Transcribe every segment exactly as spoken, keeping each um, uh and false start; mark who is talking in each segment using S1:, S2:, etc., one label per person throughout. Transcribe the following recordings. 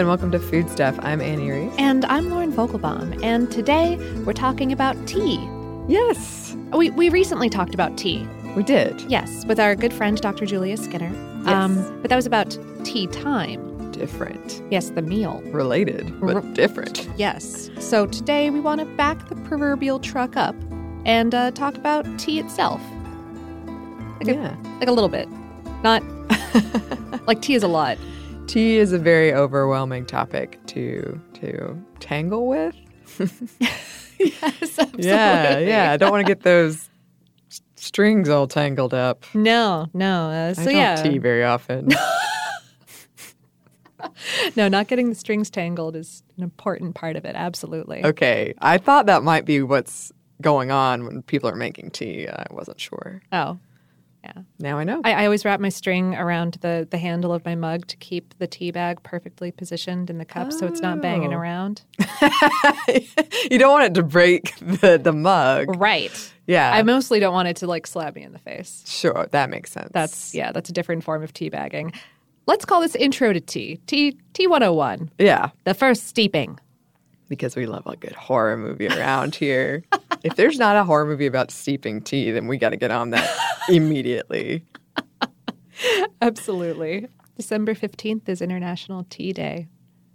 S1: and welcome to Food Stuff. I'm Annie Reese.
S2: And I'm Lauren Vogelbaum. And today we're talking about tea.
S1: Yes.
S2: We we recently talked about tea.
S1: We did.
S2: Yes, with our good friend, Doctor Julia Skinner.
S1: Yes.
S2: Um, but that was about tea time.
S1: Different.
S2: Yes, the meal.
S1: Related, but
S2: R-
S1: different.
S2: Yes. So today we want to back the proverbial truck up and uh, talk about tea itself. Like
S1: yeah.
S2: A, like a little bit. Not, like tea is a lot.
S1: Tea is a very overwhelming topic to to tangle with.
S2: Yes, absolutely.
S1: Yeah, yeah. I don't want to get those s- strings all tangled up.
S2: No, no. Uh, so
S1: I don't
S2: yeah.
S1: tea very often.
S2: No, not getting the strings tangled is an important part of it. Absolutely.
S1: Okay. I thought that might be what's going on when people are making tea. I wasn't sure.
S2: Oh, yeah.
S1: Now I know.
S2: I, I always wrap my string around the, the handle of my mug to keep the tea bag perfectly positioned in the cup
S1: Oh.
S2: so it's not banging around.
S1: You don't want it to break the, the mug.
S2: Right.
S1: Yeah.
S2: I mostly don't want it to like slap me in the face.
S1: Sure, that makes sense.
S2: That's, yeah, that's a different form of tea bagging. Let's call this Intro to Tea. Tea, Tea one oh one.
S1: Yeah,
S2: The first steeping.
S1: because we love a good horror movie around here. If there's not a horror movie about steeping tea, then we got to get on that immediately.
S2: Absolutely. December fifteenth is International Tea Day.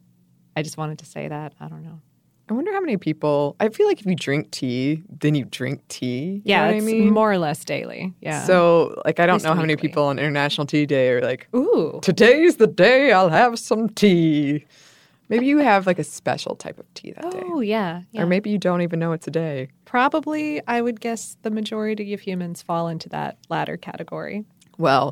S2: I just wanted to say that. I don't know.
S1: I wonder how many people, I feel like if you drink tea, then you drink tea. You
S2: Yeah,
S1: know what
S2: it's
S1: I mean?
S2: more or less daily. Yeah.
S1: So, like, I don't
S2: least
S1: know how many
S2: weekly.
S1: people on International Tea Day are like,
S2: Ooh.
S1: today's the day I'll have some tea. Maybe you have like a special type of tea that day.
S2: Oh, yeah, yeah.
S1: Or maybe you don't even know it's a day.
S2: Probably, I would guess the majority of humans fall into that latter category.
S1: Well,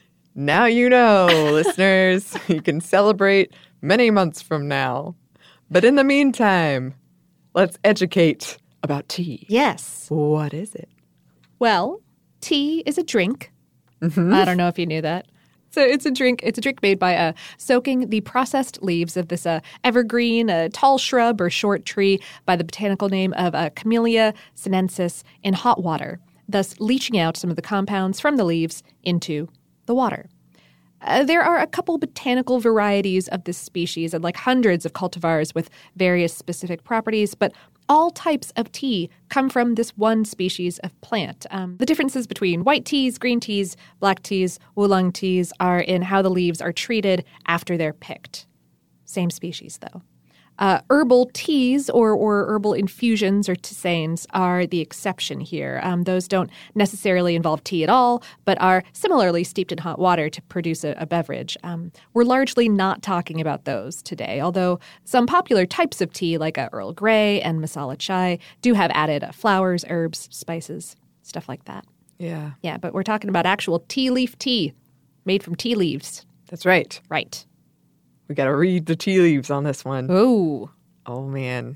S1: now you know, listeners. You can celebrate many months from now. But in the meantime, let's educate about tea.
S2: Yes.
S1: What is it?
S2: Well, tea is a drink.
S1: Mm-hmm.
S2: I don't know if you knew that. So it's a drink. It's a drink made by uh, soaking the processed leaves of this uh, evergreen, uh, tall shrub or short tree by the botanical name of uh, Camellia sinensis in hot water, thus leaching out some of the compounds from the leaves into the water. Uh, there are a couple botanical varieties of this species and like hundreds of cultivars with various specific properties, but all types of tea come from this one species of plant. Um, the differences between white teas, green teas, black teas, oolong teas are in how the leaves are treated after they're picked. Same species, though. Uh, herbal teas or, or herbal infusions or tisanes are the exception here. Um, those don't necessarily involve tea at all, but are similarly steeped in hot water to produce a, a beverage. Um, we're largely not talking about those today, although some popular types of tea like uh, Earl Grey and masala chai do have added uh, flowers, herbs, spices, stuff like that.
S1: Yeah,
S2: Yeah, but we're talking about actual tea leaf tea made from tea leaves.
S1: that's right.
S2: Right.
S1: We got to read the tea leaves on this one.
S2: Ooh.
S1: Oh, man.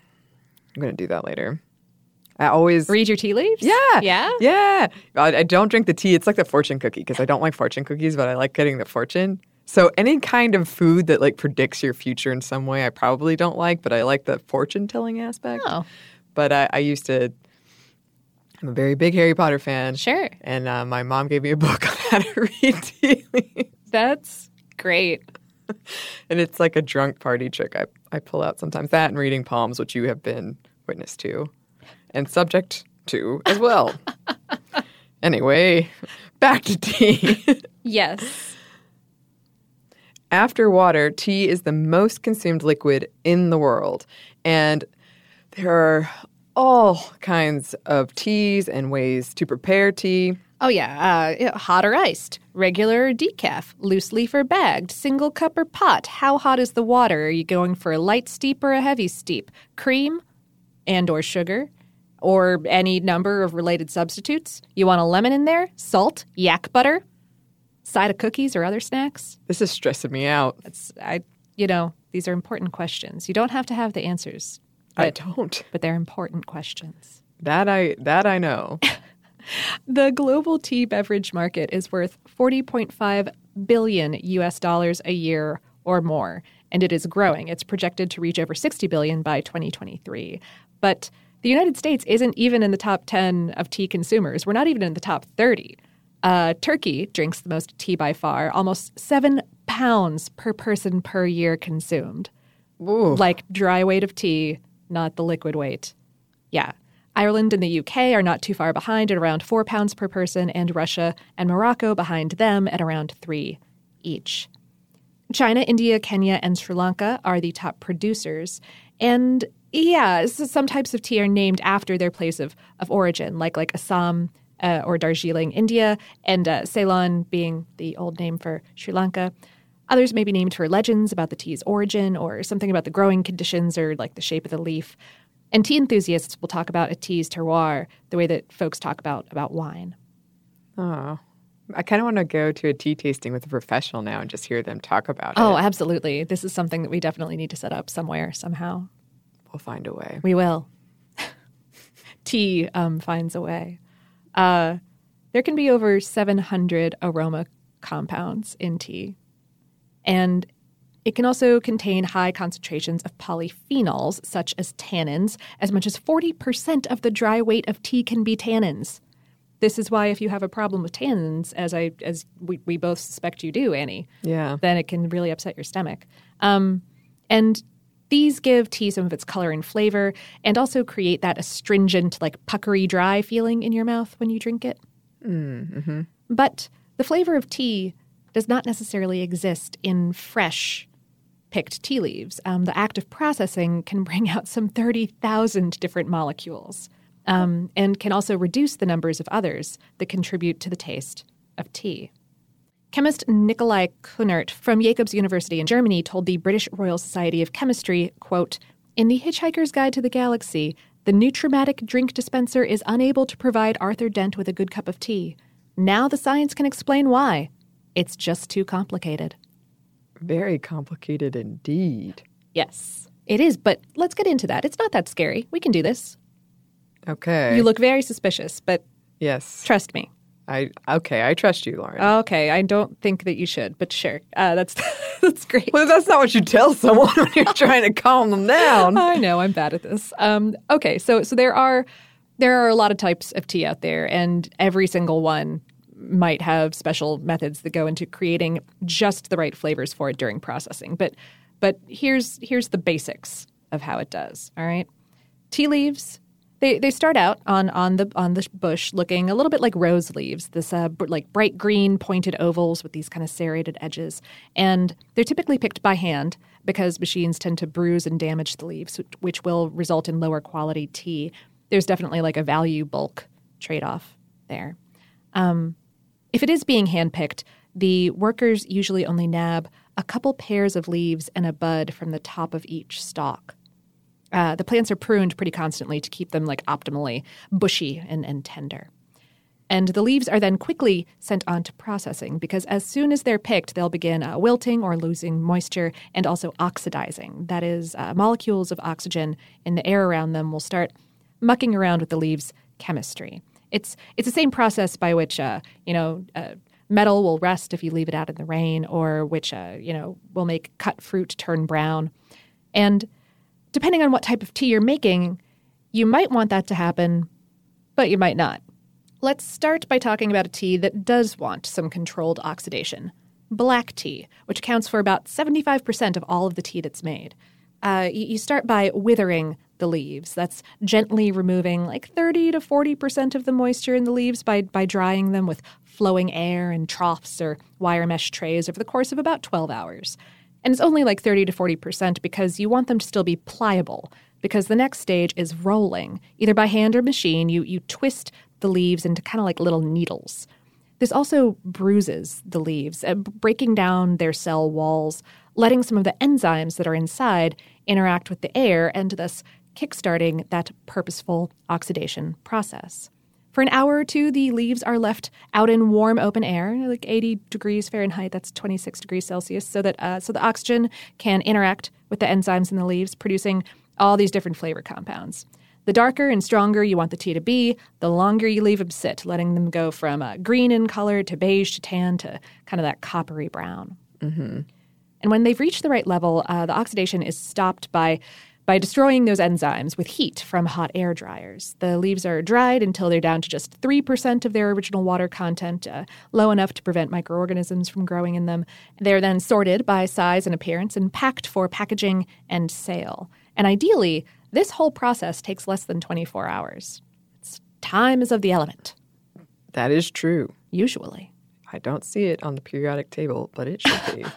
S1: I'm going to do that later. I always...
S2: Read your tea leaves?
S1: Yeah.
S2: Yeah?
S1: Yeah. I, I don't drink the tea. It's like the fortune cookie because I don't like fortune cookies, but I like getting the fortune. So any kind of food that like predicts your future in some way, I probably don't like, but I like the fortune telling aspect.
S2: Oh.
S1: But I, I used to... I'm a very big Harry Potter fan.
S2: Sure.
S1: And uh, my mom gave me a book on how to read tea leaves.
S2: That's great.
S1: And it's like a drunk party trick I, I pull out sometimes. That and reading palms, which you have been witness to and subject to as well. Anyway, back to tea.
S2: Yes.
S1: After water, tea is the most consumed liquid in the world. And there are all kinds of teas and ways to prepare tea.
S2: Oh, yeah. Uh, hot or iced, regular or decaf, loose leaf or bagged, single cup or pot. How hot is the water? Are you going for a light steep or a heavy steep? Cream and or sugar or any number of related substitutes? You want a lemon in there? Salt? Yak butter? Side of cookies or other snacks?
S1: This is stressing me out.
S2: It's, I, you know, these are important questions. You don't have to have the answers.
S1: I
S2: But,
S1: don't.
S2: but they're important questions.
S1: That I that I know.
S2: The global tea beverage market is worth forty point five billion U S dollars a year or more, and it is growing. It's projected to reach over sixty billion by twenty twenty-three. But the United States isn't even in the top ten of tea consumers. We're not even in the top thirty. Uh, Turkey drinks the most tea by far, almost seven pounds per person per year consumed.
S1: Ooh.
S2: Like dry weight of tea, not the liquid weight. Yeah. Ireland and the U K are not too far behind at around four pounds per person, and Russia and Morocco behind them at around three each. China, India, Kenya, and Sri Lanka are the top producers. And yeah, some types of tea are named after their place of, of origin, like like Assam uh, or Darjeeling, India, and uh, Ceylon being the old name for Sri Lanka. Others may be named for legends about the tea's origin or something about the growing conditions or like the shape of the leaf. And tea enthusiasts will talk about a tea's terroir the way that folks talk about, about wine.
S1: Oh, I kind of want to go to a tea tasting with a professional now and just hear them talk about
S2: Oh,
S1: it.
S2: Oh, absolutely. This is something that we definitely need to set up somewhere, somehow.
S1: We'll find a way.
S2: We will. Tea um, finds a way. Uh, there can be over seven hundred aroma compounds in tea. And it can also contain high concentrations of polyphenols, such as tannins. As much as forty percent of the dry weight of tea can be tannins. This is why if you have a problem with tannins, as I as we, we both suspect you do, Annie,
S1: Yeah.
S2: then it can really upset your stomach. Um, and these give tea some of its color and flavor and also create that astringent, like puckery dry feeling in your mouth when you drink it.
S1: Mm-hmm.
S2: But the flavor of tea does not necessarily exist in fresh picked tea leaves. Um, the act of processing can bring out some thirty thousand different molecules. Um, and can also reduce the numbers of others that contribute to the taste of tea. Chemist Nikolai Kunert from Jacobs University in Germany told the British Royal Society of Chemistry, quote, "In the Hitchhiker's Guide to the Galaxy, the Nutramatic drink dispenser is unable to provide Arthur Dent with a good cup of tea. Now the science can explain why. It's just too complicated."
S1: Very complicated indeed.
S2: Yes, it is, but let's get into that. It's not that scary. We can do this.
S1: Okay.
S2: You look very suspicious, but
S1: Yes.
S2: trust me.
S1: I okay, I trust you, Lauren.
S2: Okay, I don't think that you should, but sure. Uh, that's that's great.
S1: Well, that's not what you tell someone when you're trying to calm them down.
S2: I know, I'm bad at this. Um, okay, so so there are there are a lot of types of tea out there, and every single one might have special methods that go into creating just the right flavors for it during processing. But but here's here's the basics of how it does. All right, tea leaves. They they start out on on the on the bush looking a little bit like rose leaves, this uh, b- like bright green pointed ovals with these kind of serrated edges. And they're typically picked by hand because machines tend to bruise and damage the leaves, which will result in lower quality tea. There's definitely like a value bulk trade-off there. Um, if it is being handpicked, the workers usually only nab a couple pairs of leaves and a bud from the top of each stalk. Uh, the plants are pruned pretty constantly to keep them like optimally bushy and, and tender. And the leaves are then quickly sent on to processing because as soon as they're picked, they'll begin uh, wilting or losing moisture and also oxidizing. That is, uh, molecules of oxygen in the air around them will start mucking around with the leaves' chemistry. It's it's the same process by which, uh, you know, uh, metal will rust if you leave it out in the rain, or which, uh, you know, will make cut fruit turn brown. And depending on what type of tea you're making, you might want that to happen, but you might not. Let's start by talking about a tea that does want some controlled oxidation. Black tea, which accounts for about seventy-five percent of all of the tea that's made. Uh, you, you start by withering the leaves. That's gently removing like thirty to forty percent of the moisture in the leaves by, by drying them with flowing air in troughs or wire mesh trays over the course of about twelve hours. And it's only like thirty to forty percent because you want them to still be pliable, because the next stage is rolling. Either by hand or machine, you, you twist the leaves into kind of like little needles. This also bruises the leaves, uh, breaking down their cell walls, letting some of the enzymes that are inside interact with the air and thus kickstarting that purposeful oxidation process. For an hour or two, the leaves are left out in warm, open air, like eighty degrees Fahrenheit, that's twenty-six degrees Celsius, so that uh, so the oxygen can interact with the enzymes in the leaves, producing all these different flavor compounds. The darker and stronger you want the tea to be, the longer you leave them sit, letting them go from uh, green in color to beige to tan to kind of that coppery brown.
S1: Mm-hmm.
S2: And when they've reached the right level, uh, the oxidation is stopped by by by destroying those enzymes with heat from hot air dryers. The leaves are dried until they're down to just three percent of their original water content, uh, low enough to prevent microorganisms from growing in them. They're then sorted by size and appearance and packed for packaging and sale. And ideally, this whole process takes less than twenty-four hours. It's time is of the element.
S1: That is true.
S2: Usually.
S1: I don't see it on the periodic table, but it should be.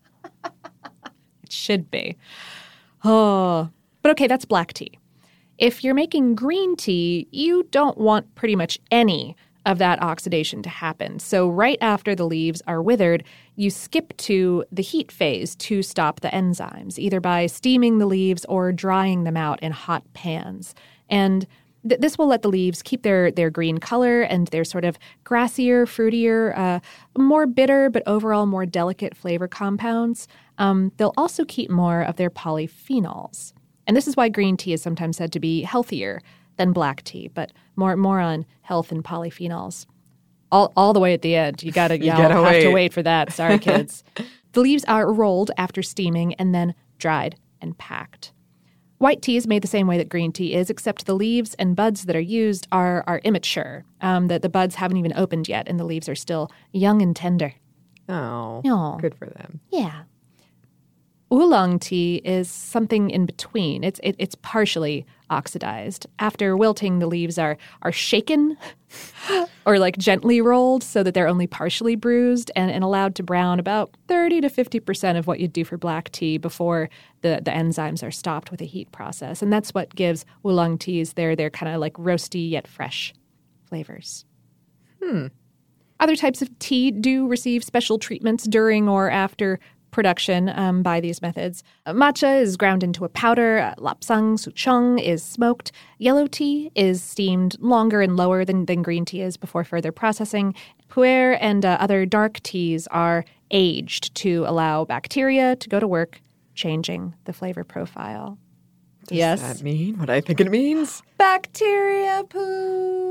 S2: It should be. Oh, but okay, that's black tea. If you're making green tea, you don't want pretty much any of that oxidation to happen. So right after the leaves are withered, you skip to the heat phase to stop the enzymes, either by steaming the leaves or drying them out in hot pans. And th- this will let the leaves keep their, their green color and their sort of grassier, fruitier, uh, more bitter, but overall more delicate flavor compounds. Um, they'll also keep more of their polyphenols. And this is why green tea is sometimes said to be healthier than black tea, but more more on health and polyphenols. All all the way at the end. You gotta, you
S1: gotta
S2: have
S1: wait.
S2: to wait for that. Sorry, kids. The leaves are rolled after steaming and then dried and packed. White tea is made the same way that green tea is, except the leaves and buds that are used are are immature. Um, that the buds haven't even opened yet, and the leaves are still young and tender.
S1: Oh,
S2: Aw.
S1: good for them.
S2: Yeah. Oolong tea is something in between. It's it, it's partially oxidized. After wilting, the leaves are are shaken or like gently rolled so that they're only partially bruised and, and allowed to brown about thirty to fifty percent of what you'd do for black tea before the, the enzymes are stopped with a heat process. And that's what gives oolong teas their, their kind of like roasty yet fresh flavors.
S1: Hmm.
S2: Other types of tea do receive special treatments during or after production um, by these methods. Uh, matcha is ground into a powder. Uh, lapsang souchong is smoked. Yellow tea is steamed longer and lower than, than green tea is before further processing. Pu'er and uh, other dark teas are aged to allow bacteria to go to work, changing the flavor profile.
S1: Does
S2: yes.
S1: that mean what I think it means?
S2: Bacteria poo.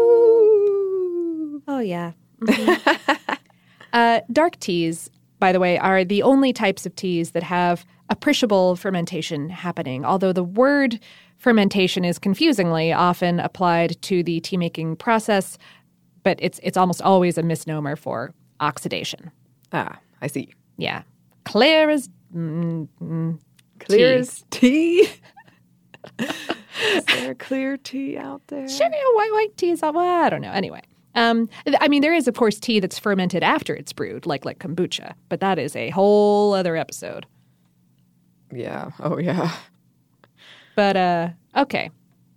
S1: Ooh.
S2: Oh, yeah. Mm-hmm. uh, dark teas, by the way, are the only types of teas that have appreciable fermentation happening, although the word fermentation is confusingly often applied to the tea-making process, but it's it's almost always a misnomer for oxidation.
S1: Ah, I see.
S2: Yeah. Clear as mm, mm,
S1: Clear
S2: tea.
S1: as tea. Is there clear tea out there?
S2: Sure, white, white tea is, well, I don't know. Anyway. Um, I mean, there is, of course, tea that's fermented after it's brewed, like like kombucha, but that is a whole other episode.
S1: Yeah. Oh, yeah.
S2: But, uh, okay.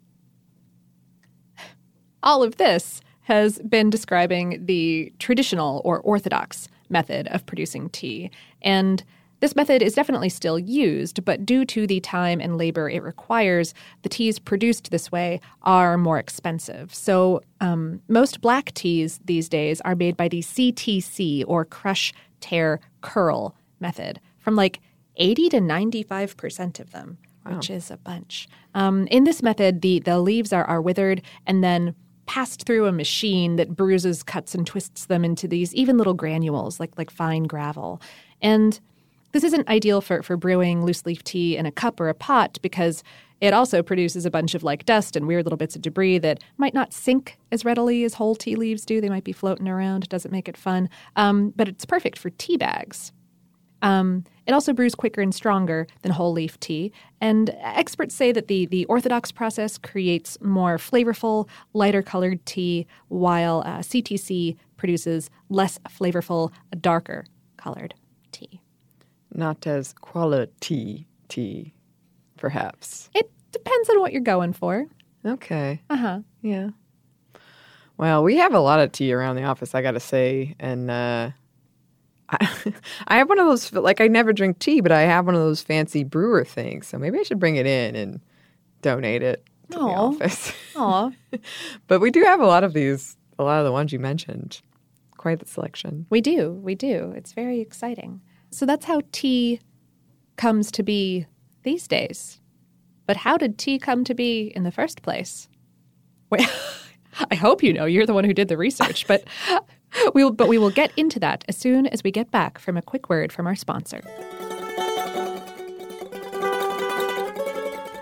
S2: All of this has been describing the traditional or orthodox method of producing tea. And this method is definitely still used, but due to the time and labor it requires, the teas produced this way are more expensive. So um, most black teas these days are made by the C T C, or crush, tear, curl method, from like eighty to ninety-five percent of them, wow. which is a bunch. Um, in this method, the, the leaves are, are withered and then passed through a machine that bruises, cuts, and twists them into these even little granules, like like fine gravel. And this isn't ideal for, for brewing loose leaf tea in a cup or a pot because it also produces a bunch of like dust and weird little bits of debris that might not sink as readily as whole tea leaves do. They might be floating around. It doesn't make it fun. Um, but it's perfect for tea bags. Um, it also brews quicker and stronger than whole leaf tea. And experts say that the, the orthodox process creates more flavorful, lighter colored tea, while uh, C T C produces less flavorful, darker colored tea.
S1: Not as quality tea, perhaps.
S2: It depends on what you're going for.
S1: Okay.
S2: Uh-huh.
S1: Yeah. Well, we have a lot of tea around the office, I got to say. And uh, I, I have one of those, like I never drink tea, but I have one of those fancy brewer things. So maybe I should bring it in and donate it to
S2: Aww.
S1: the office.
S2: Aw.
S1: But we do have a lot of these, a lot of the ones you mentioned. Quite the selection.
S2: We do. We do. It's very exciting. So that's how tea comes to be these days. But how did tea come to be in the first place? Wait, I hope you know. You're the one who did the research. But we'll, but we will get into that as soon as we get back from a quick word from our sponsor.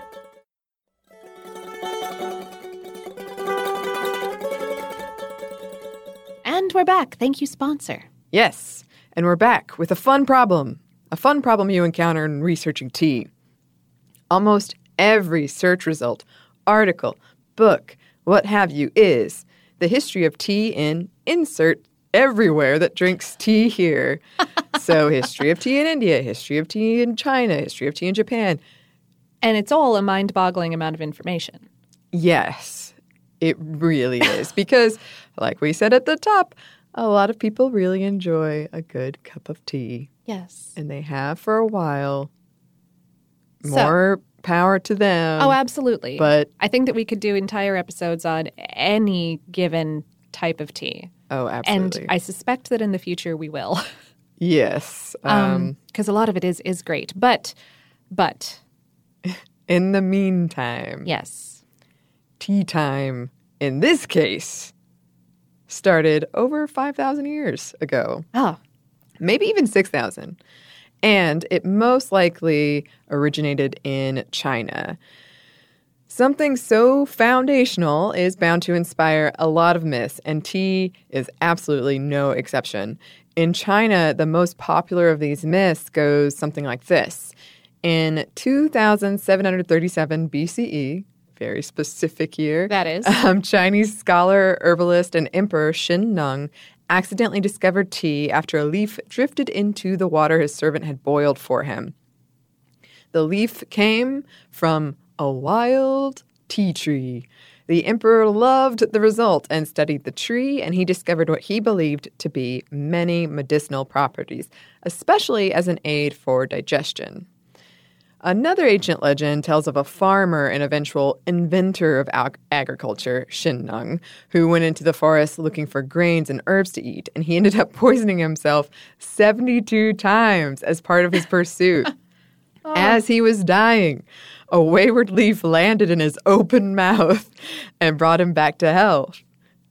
S2: And we're back. Thank you, sponsor.
S1: Yes, and we're back with a fun problem. A fun problem you encounter in researching tea. Almost every search result, article, book, what have you, is the history of tea in insert everywhere that drinks tea here. So history of tea in India, history of tea in China, history of tea in Japan.
S2: And it's all a mind-boggling amount of information.
S1: Yes, it really is. Because, like we said at the top, a lot of people really enjoy a good cup of tea.
S2: Yes.
S1: And they have for a while.
S2: So-
S1: More power to them.
S2: Oh, absolutely.
S1: But
S2: I think that we could do entire episodes on any given type of tea.
S1: oh, absolutely.
S2: And I suspect that in the future we will.
S1: yes. Um,
S2: Because a lot of it is is great. But, but,
S1: in the meantime,
S2: yes.
S1: tea time in this case started over five thousand years ago.
S2: Oh,
S1: Maybe even six thousand. And it most likely originated in China. Something so foundational is bound to inspire a lot of myths, and tea is absolutely no exception. In China, the most popular of these myths goes something like this. In two thousand seven hundred thirty-seven B C E, very specific year,
S2: that is.
S1: um, Chinese scholar, herbalist, and emperor Xin Nung accidentally discovered tea after a leaf drifted into the water his servant had boiled for him. The leaf came from a wild tea tree. The emperor loved the result and studied the tree, and he discovered what he believed to be many medicinal properties, especially as an aid for digestion. Another ancient legend tells of a farmer and eventual inventor of ag- agriculture, Xin Nung, who went into the forest looking for grains and herbs to eat, and he ended up poisoning himself seventy-two times as part of his pursuit. oh. As he was dying, a wayward leaf landed in his open mouth and brought him back to health.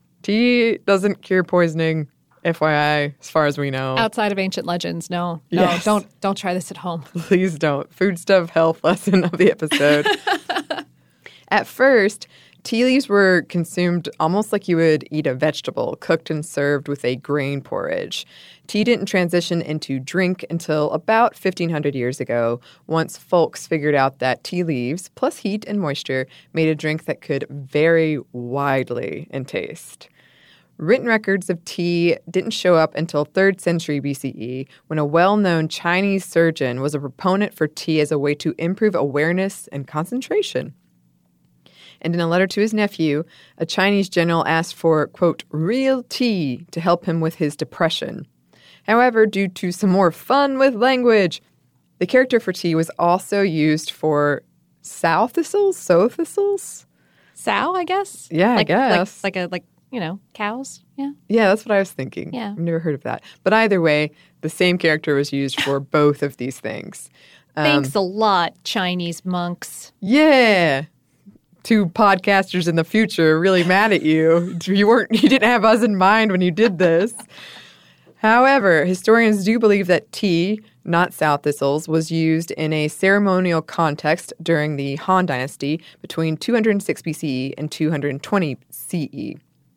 S1: Tea doesn't cure poisoning, F Y I, as far as we know.
S2: Outside of ancient legends, no. No,
S1: Yes.
S2: don't don't try this at home.
S1: Please don't. Food stuff health lesson of the episode. At first, tea leaves were consumed almost like you would eat a vegetable, cooked and served with a grain porridge. Tea didn't transition into drink until about fifteen hundred years ago, once folks figured out that tea leaves, plus heat and moisture, made a drink that could vary widely in taste. Written records of tea didn't show up until third century B C E, when a well-known Chinese surgeon was a proponent for tea as a way to improve awareness and concentration. And in a letter to his nephew, a Chinese general asked for, quote, real tea to help him with his depression. However, due to some more fun with language, the character for tea was also used for sow thistles, sow thistles?
S2: Sow, I guess?
S1: Yeah, I
S2: like,
S1: guess.
S2: Like, like a, like, you know, cows? Yeah.
S1: Yeah, that's what I was thinking.
S2: Yeah.
S1: I've never heard of that. But either way, the same character was used for both of these things. Um,
S2: Thanks a lot, Chinese monks.
S1: Yeah. Two podcasters in the future are really mad at you. You weren't you didn't have us in mind when you did this. However, historians do believe that tea, not sow thistles, was used in a ceremonial context during the Han Dynasty between two hundred six B C E and two hundred twenty C E.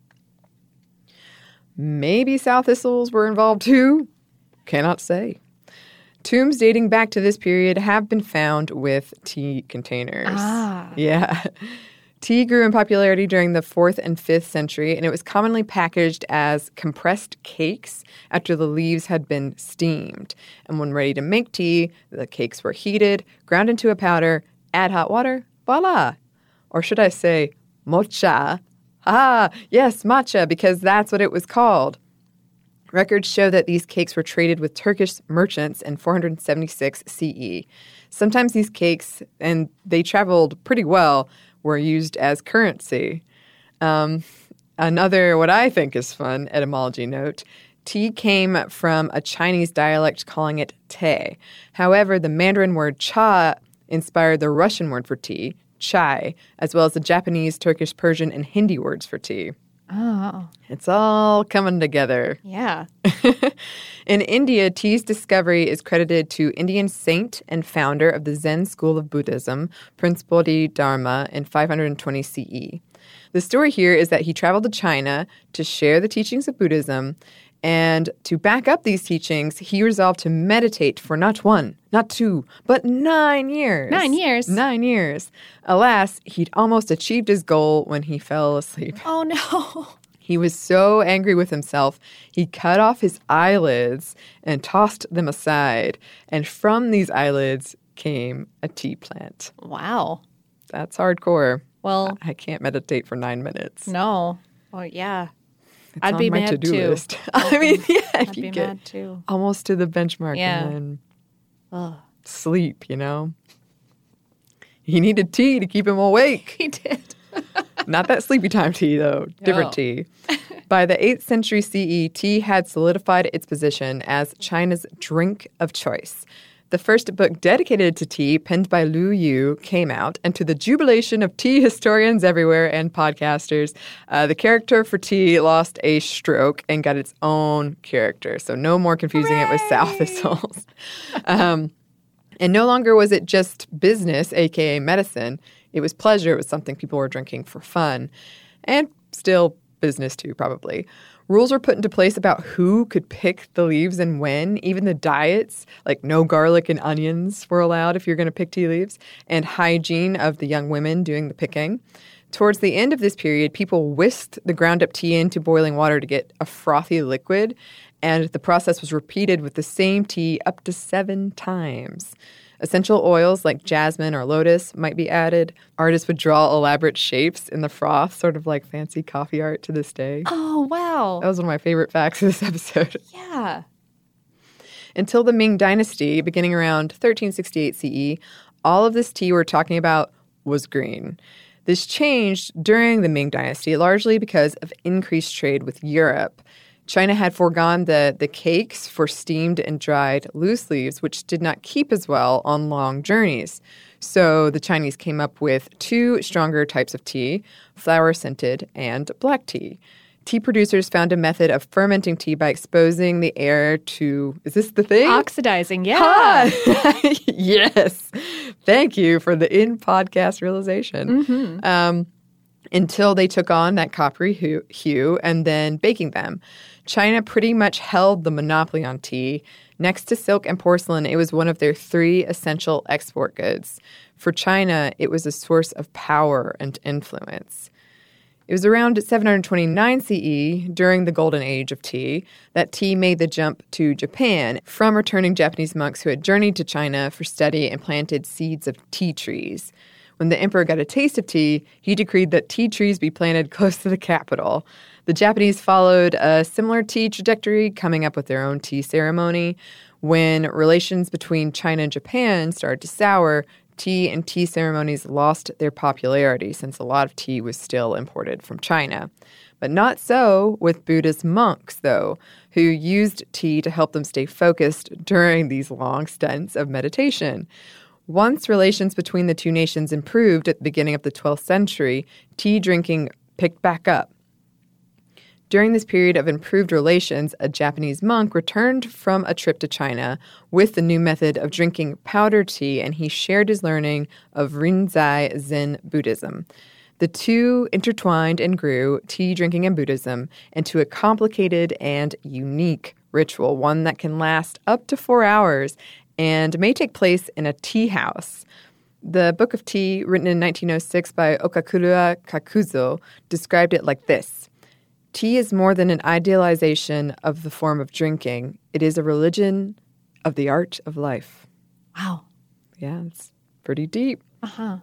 S1: Maybe sow thistles were involved too? Cannot say. Tombs dating back to this period have been found with tea containers.
S2: Ah.
S1: Yeah. Tea grew in popularity during the fourth and fifth century, and it was commonly packaged as compressed cakes after the leaves had been steamed. And when ready to make tea, the cakes were heated, ground into a powder, add hot water, voila. Or should I say mocha? Ah, yes, matcha, because that's what it was called. Records show that these cakes were traded with Turkish merchants in four hundred seventy-six C E. Sometimes these cakes, and they traveled pretty well, were used as currency. Um, another, what I think is fun, etymology note, tea came from a Chinese dialect calling it te. However, the Mandarin word cha inspired the Russian word for tea, chai, as well as the Japanese, Turkish, Persian, and Hindi words for tea.
S2: Oh.
S1: It's all coming together.
S2: Yeah.
S1: In India, tea's discovery is credited to Indian saint and founder of the Zen school of Buddhism, Prince Bodhidharma, in five hundred twenty C E. The story here is that he traveled to China to share the teachings of Buddhism, and to back up these teachings, he resolved to meditate for not one, not two, but nine years.
S2: Nine years?
S1: Nine years. Alas, he'd almost achieved his goal when he fell asleep.
S2: Oh, no.
S1: He was so angry with himself, he cut off his eyelids and tossed them aside. And from these eyelids came a tea plant.
S2: Wow.
S1: That's hardcore.
S2: Well,
S1: I can't meditate for nine minutes.
S2: no. Oh, yeah.
S1: It's
S2: I'd
S1: on
S2: be
S1: my
S2: mad
S1: to-do
S2: too.
S1: list. I mean, yeah, if
S2: I'd
S1: you
S2: be
S1: get
S2: mad too.
S1: almost to the benchmark
S2: Yeah.
S1: and then
S2: Ugh.
S1: sleep, you know? He needed tea to keep him awake.
S2: He did.
S1: Not that sleepy time tea, though. Different
S2: No.
S1: tea. By the eighth century C E, tea had solidified its position as China's drink of choice. The first book dedicated to tea, penned by Lu Yu, came out, and to the jubilation of tea historians everywhere and podcasters, uh, the character for tea lost a stroke and got its own character. So no more confusing
S2: Hooray!
S1: it with sow thistles. um, and no longer was it just business, a k a medicine. It was pleasure. It was something people were drinking for fun. And still business too, probably. Rules were put into place about who could pick the leaves and when. Even the diets, like no garlic and onions were allowed if you're going to pick tea leaves, and hygiene of the young women doing the picking. Towards the end of this period, people whisked the ground up tea into boiling water to get a frothy liquid, and the process was repeated with the same tea up to seven times. Essential oils like jasmine or lotus might be added. Artists would draw elaborate shapes in the froth, sort of like fancy coffee art to this day.
S2: Oh, wow.
S1: That was one of my favorite facts of this episode.
S2: Yeah.
S1: Until the Ming Dynasty, beginning around thirteen sixty-eight C E, all of this tea we're talking about was green. This changed during the Ming Dynasty, largely because of increased trade with Europe. China had foregone the, the cakes for steamed and dried loose leaves, which did not keep as well on long journeys. So the Chinese came up with two stronger types of tea, flower-scented and black tea. Tea producers found a method of fermenting tea by exposing the air to, is this the thing?
S2: Oxidizing, yeah.
S1: Ah! Yes. Thank you for the in-podcast realization.
S2: Mm-hmm.
S1: Um, until they took on that coppery hue, hue and then baking them. China pretty much held the monopoly on tea. Next to silk and porcelain, it was one of their three essential export goods. For China, it was a source of power and influence. It was around seven twenty-nine C E, during the golden age of tea, that tea made the jump to Japan from returning Japanese monks who had journeyed to China for study and planted seeds of tea trees. When the emperor got a taste of tea, he decreed that tea trees be planted close to the capital. The Japanese followed a similar tea trajectory, coming up with their own tea ceremony. When relations between China and Japan started to sour, tea and tea ceremonies lost their popularity since a lot of tea was still imported from China. But not so with Buddhist monks, though, who used tea to help them stay focused during these long stints of meditation. Once relations between the two nations improved at the beginning of the twelfth century, tea drinking picked back up. During this period of improved relations, a Japanese monk returned from a trip to China with the new method of drinking powder tea, and he shared his learning of Rinzai Zen Buddhism. The two intertwined and grew, tea drinking and Buddhism, into a complicated and unique ritual, one that can last up to four hours and may take place in a tea house. The Book of Tea, written in nineteen oh six by Okakura Kakuzo, described it like this. Tea is more than an idealization of the form of drinking. It is a religion of the art of life.
S2: Wow.
S1: Yeah, it's pretty deep.
S2: Uh-huh.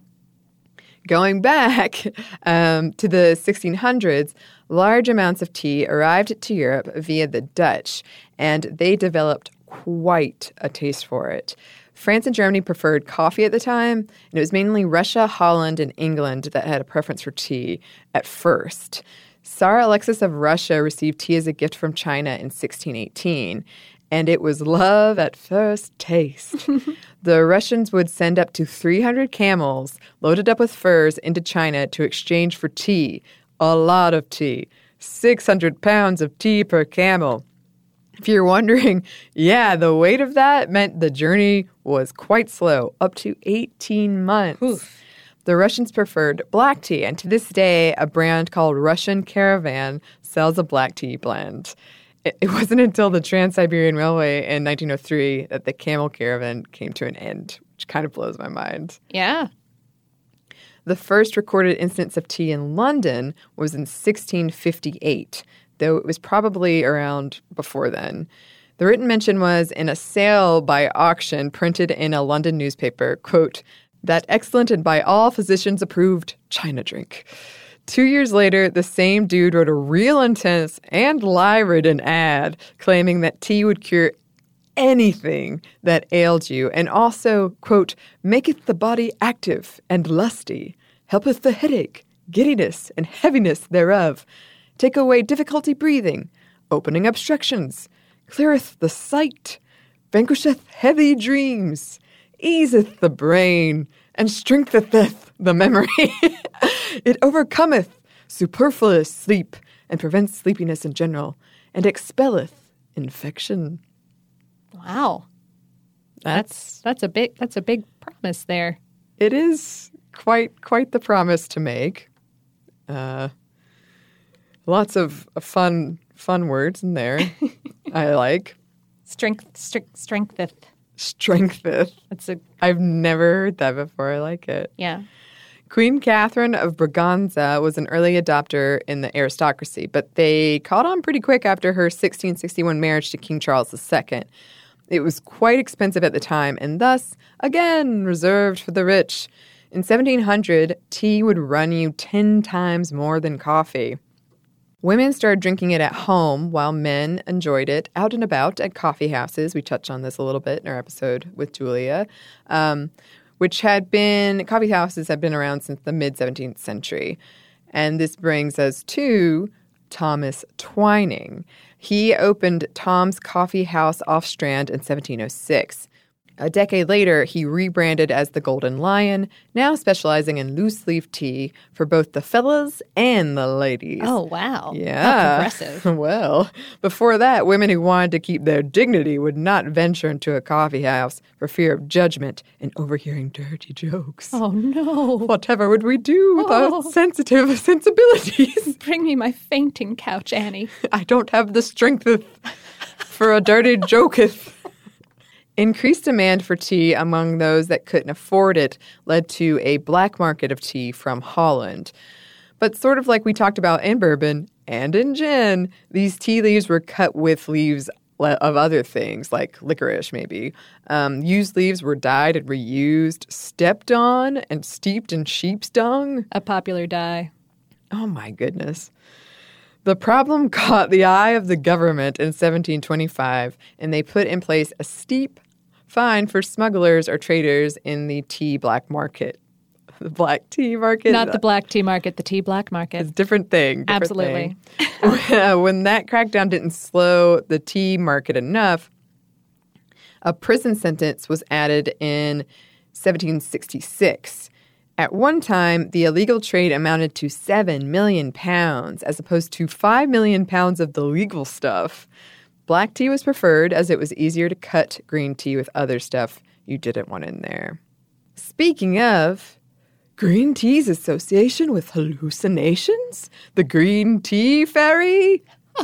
S1: Going back um, to the sixteen hundreds, large amounts of tea arrived to Europe via the Dutch, and they developed quite a taste for it. France and Germany preferred coffee at the time, and it was mainly Russia, Holland, and England that had a preference for tea at first. Tsar Alexis of Russia received tea as a gift from China in sixteen eighteen, and it was love at first taste. The Russians would send up to three hundred camels loaded up with furs into China to exchange for tea. A lot of tea. six hundred pounds of tea per camel. If you're wondering, yeah, the weight of that meant the journey was quite slow, up to eighteen months.
S2: Oof.
S1: the Russians preferred black tea, and to this day, a brand called Russian Caravan sells a black tea blend. It, it wasn't until the Trans-Siberian Railway in nineteen oh three that the Camel Caravan came to an end, which kind of blows my mind.
S2: Yeah.
S1: The first recorded instance of tea in London was in sixteen fifty-eight, though it was probably around before then. The written mention was in a sale by auction printed in a London newspaper, quote, "that excellent and by all physicians approved China drink." Two years later, the same dude wrote a real intense and lie-ridden ad claiming that tea would cure anything that ailed you, and also, quote, "maketh the body active and lusty, helpeth the headache, giddiness, and heaviness thereof, take away difficulty breathing, opening obstructions, cleareth the sight, vanquisheth heavy dreams, easeth the brain, and strengtheneth the memory. It overcometh superfluous sleep, and prevents sleepiness in general, and expelleth infection."
S2: Wow. That's that's a big that's a big promise there.
S1: It is quite quite the promise to make. Uh, lots of fun fun words in there. I like
S2: Strength str- strengtheth.
S1: strengtheth.
S2: That's a
S1: I've never heard that before. I like it.
S2: yeah.
S1: Queen Catherine of Braganza was an early adopter in the aristocracy, but they caught on pretty quick after her sixteen sixty-one marriage to King Charles the Second. It was quite expensive at the time, and thus, again, reserved for the rich. In seventeen hundred, tea would run you ten times more than coffee. Women started drinking it at home while men enjoyed it out and about at coffee houses. We touched on this a little bit in our episode with Julia, um, which had been, coffee houses had been around since the mid-seventeenth century. And this brings us to Thomas Twining. He opened Tom's Coffee House off Strand in seventeen oh six. A decade later, he rebranded as the Golden Lion, now specializing in loose-leaf tea for both the fellas and the ladies.
S2: Oh, wow.
S1: Yeah.
S2: How progressive.
S1: Well, before that, women who wanted to keep their dignity would not venture into a coffee house for fear of judgment and overhearing dirty jokes.
S2: Oh, no.
S1: Whatever would we do with
S2: Oh.
S1: our sensitive sensibilities?
S2: Bring me my fainting couch, Annie.
S1: I don't have the strength for a dirty joketh. Increased demand for tea among those that couldn't afford it led to a black market of tea from Holland. But sort of like we talked about in bourbon and in gin, these tea leaves were cut with leaves of other things, like licorice maybe. Um, used leaves were dyed and reused, stepped on, and steeped in sheep's dung.
S2: A popular dye.
S1: Oh my goodness. The problem caught the eye of the government in seventeen twenty-five, and they put in place a steep fine for smugglers or traders in the tea black market. The black tea market?
S2: Not the black tea market, the tea black market.
S1: It's a different thing. Different
S2: Absolutely.
S1: Thing. When that crackdown didn't slow the tea market enough, a prison sentence was added in seventeen sixty-six. At one time, the illegal trade amounted to seven million pounds, as opposed to five million pounds of the legal stuff. Black tea was preferred as it was easier to cut green tea with other stuff you didn't want in there. Speaking of, green tea's association with hallucinations? The green tea fairy?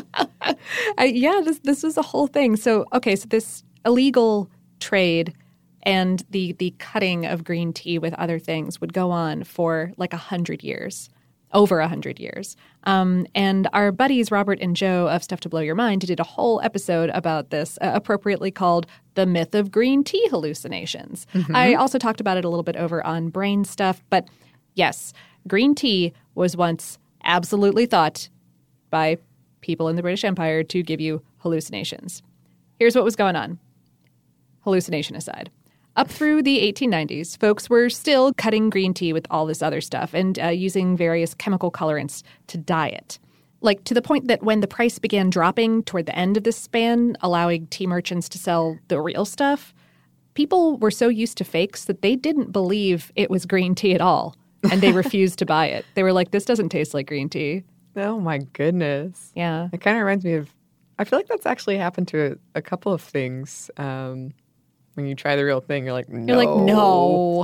S2: I, yeah, this this was a whole thing. So, okay, so this illegal trade and the the cutting of green tea with other things would go on for like a hundred years, over a hundred years. Um, and our buddies Robert and Joe of Stuff to Blow Your Mind did a whole episode about this, uh, appropriately called "The Myth of Green Tea Hallucinations." Mm-hmm. I also talked about it a little bit over on Brain Stuff, but yes, green tea was once absolutely thought by people in the British Empire to give you hallucinations. Here's what was going on. Hallucination aside. Up through the eighteen nineties, folks were still cutting green tea with all this other stuff and uh, using various chemical colorants to dye it. Like to the point that when the price began dropping toward the end of this span, allowing tea merchants to sell the real stuff, people were so used to fakes that they didn't believe it was green tea at all, and they refused to buy it. They were like, this doesn't taste like green tea.
S1: Oh my goodness.
S2: Yeah.
S1: It kind of reminds me of, I feel like that's actually happened to a, a couple of things. Um, when you try the real thing, you're like, no.
S2: You're like, no.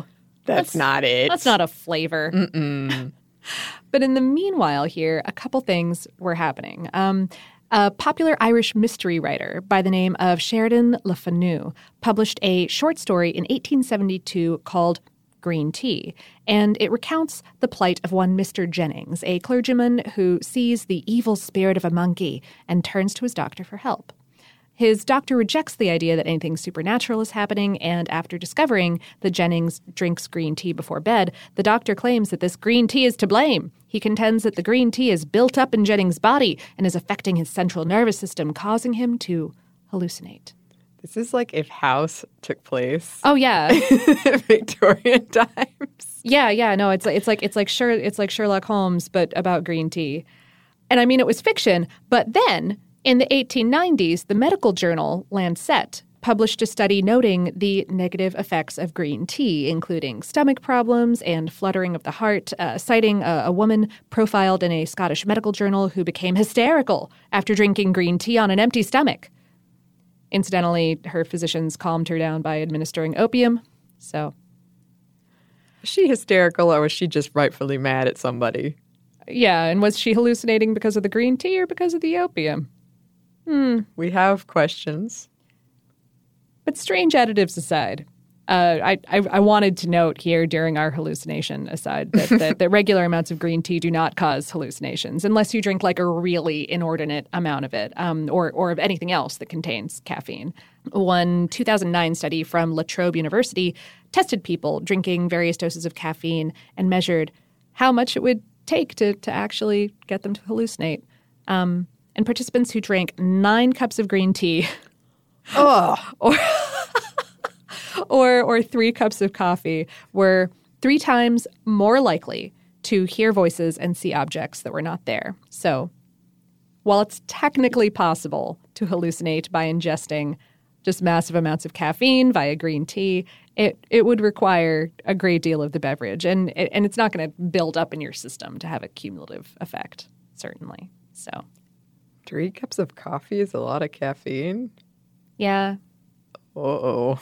S1: That's, that's not it.
S2: That's not a flavor.
S1: Mm-mm.
S2: But in the meanwhile here, a couple things were happening. Um, a popular Irish mystery writer by the name of Sheridan Le Fanu published a short story in eighteen seventy-two called Green Tea, and it recounts the plight of one Mister Jennings, a clergyman who sees the evil spirit of a monkey and turns to his doctor for help. His doctor rejects the idea that anything supernatural is happening, and after discovering that Jennings drinks green tea before bed, the doctor claims that this green tea is to blame. He contends that the green tea is built up in Jennings' body and is affecting his central nervous system, causing him to hallucinate.
S1: This is like if House took place.
S2: Oh yeah,
S1: in Victorian times.
S2: Yeah, yeah. No, it's it's like it's like sure it's like Sherlock Holmes, but about green tea. And I mean, it was fiction, but then in the eighteen nineties, the medical journal Lancet published a study noting the negative effects of green tea, including stomach problems and fluttering of the heart, uh, citing a, a woman profiled in a Scottish medical journal who became hysterical after drinking green tea on an empty stomach. Incidentally, her physicians calmed her down by administering opium. So,
S1: was she hysterical or was she just rightfully mad at somebody?
S2: Yeah, and was she hallucinating because of the green tea or because of the opium? Hmm.
S1: We have questions.
S2: But strange additives aside, uh, I, I I wanted to note here during our hallucination aside that, that, that regular amounts of green tea do not cause hallucinations unless you drink like a really inordinate amount of it, um, or or of anything else that contains caffeine. One two thousand nine study from La Trobe University tested people drinking various doses of caffeine and measured how much it would take to to actually get them to hallucinate. Um, and participants who drank nine cups of green tea.
S1: Oh,
S2: or, or or three cups of coffee were three times more likely to hear voices and see objects that were not there. So while it's technically possible to hallucinate by ingesting just massive amounts of caffeine via green tea, it, it would require a great deal of the beverage. And, and it's not going to build up in your system to have a cumulative effect, certainly. So
S1: three cups of coffee is a lot of caffeine.
S2: Yeah.
S1: Uh-oh.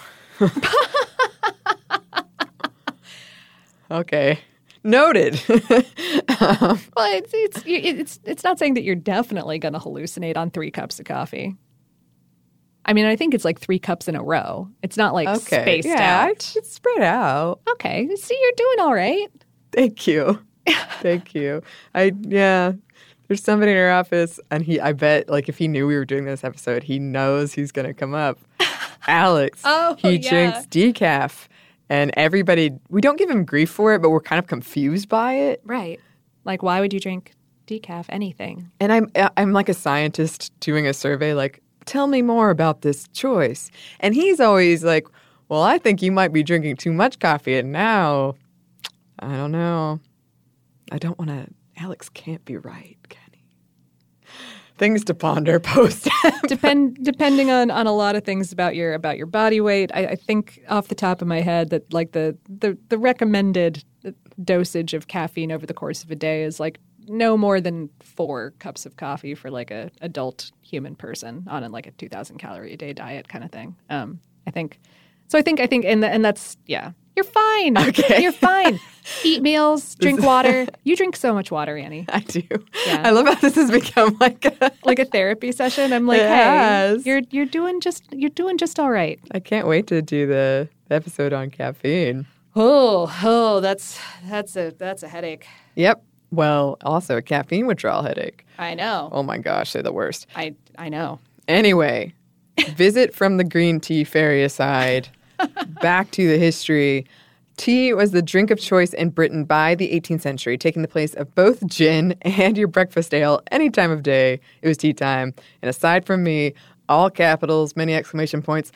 S1: Okay. Noted. um,
S2: well, it's, it's it's it's not saying that you're definitely going to hallucinate on three cups of coffee. I mean, I think it's like three cups in a row. It's not like
S1: okay.
S2: spaced
S1: yeah,
S2: out.
S1: It's spread out.
S2: Okay. See, you're doing all right.
S1: Thank you. Thank you. I, yeah. There's somebody in our office, and he, I bet, like, if he knew we were doing this episode, he knows he's going to come up. Alex.
S2: Oh,
S1: he
S2: yeah.
S1: drinks decaf. And everybody, we don't give him grief for it, but we're kind of confused by it.
S2: Right. Like, why would you drink decaf anything?
S1: And I'm, I'm like a scientist doing a survey, like, tell me more about this choice. And he's always like, well, I think you might be drinking too much coffee. And now, I don't know. I don't want to. Alex can't be right, can he? Things to ponder post.
S2: Depend depending on, on a lot of things about your about your body weight. I, I think off the top of my head that like the, the the recommended dosage of caffeine over the course of a day is like no more than four cups of coffee for like a adult human person on a, like a two thousand calorie a day diet kind of thing. Um, I think so. I think I think and and that's yeah. You're fine.
S1: Okay.
S2: You're fine. Eat meals, drink water. You drink so much water, Annie.
S1: I do.
S2: Yeah.
S1: I love how this has become like a
S2: like a therapy session. I'm like,
S1: It
S2: hey,
S1: has.
S2: you're you're doing just you're doing just all right.
S1: I can't wait to do the episode on caffeine.
S2: Oh, oh, that's that's a that's a headache.
S1: Yep. Well, also a caffeine withdrawal headache.
S2: I know.
S1: Oh my gosh, they're the worst.
S2: I I know.
S1: Anyway, visit from the green tea fairy aside. Back to the history. Tea was the drink of choice in Britain by the eighteenth century, taking the place of both gin and your breakfast ale any time of day. It was tea time. And aside from me, all capitals, many exclamation points,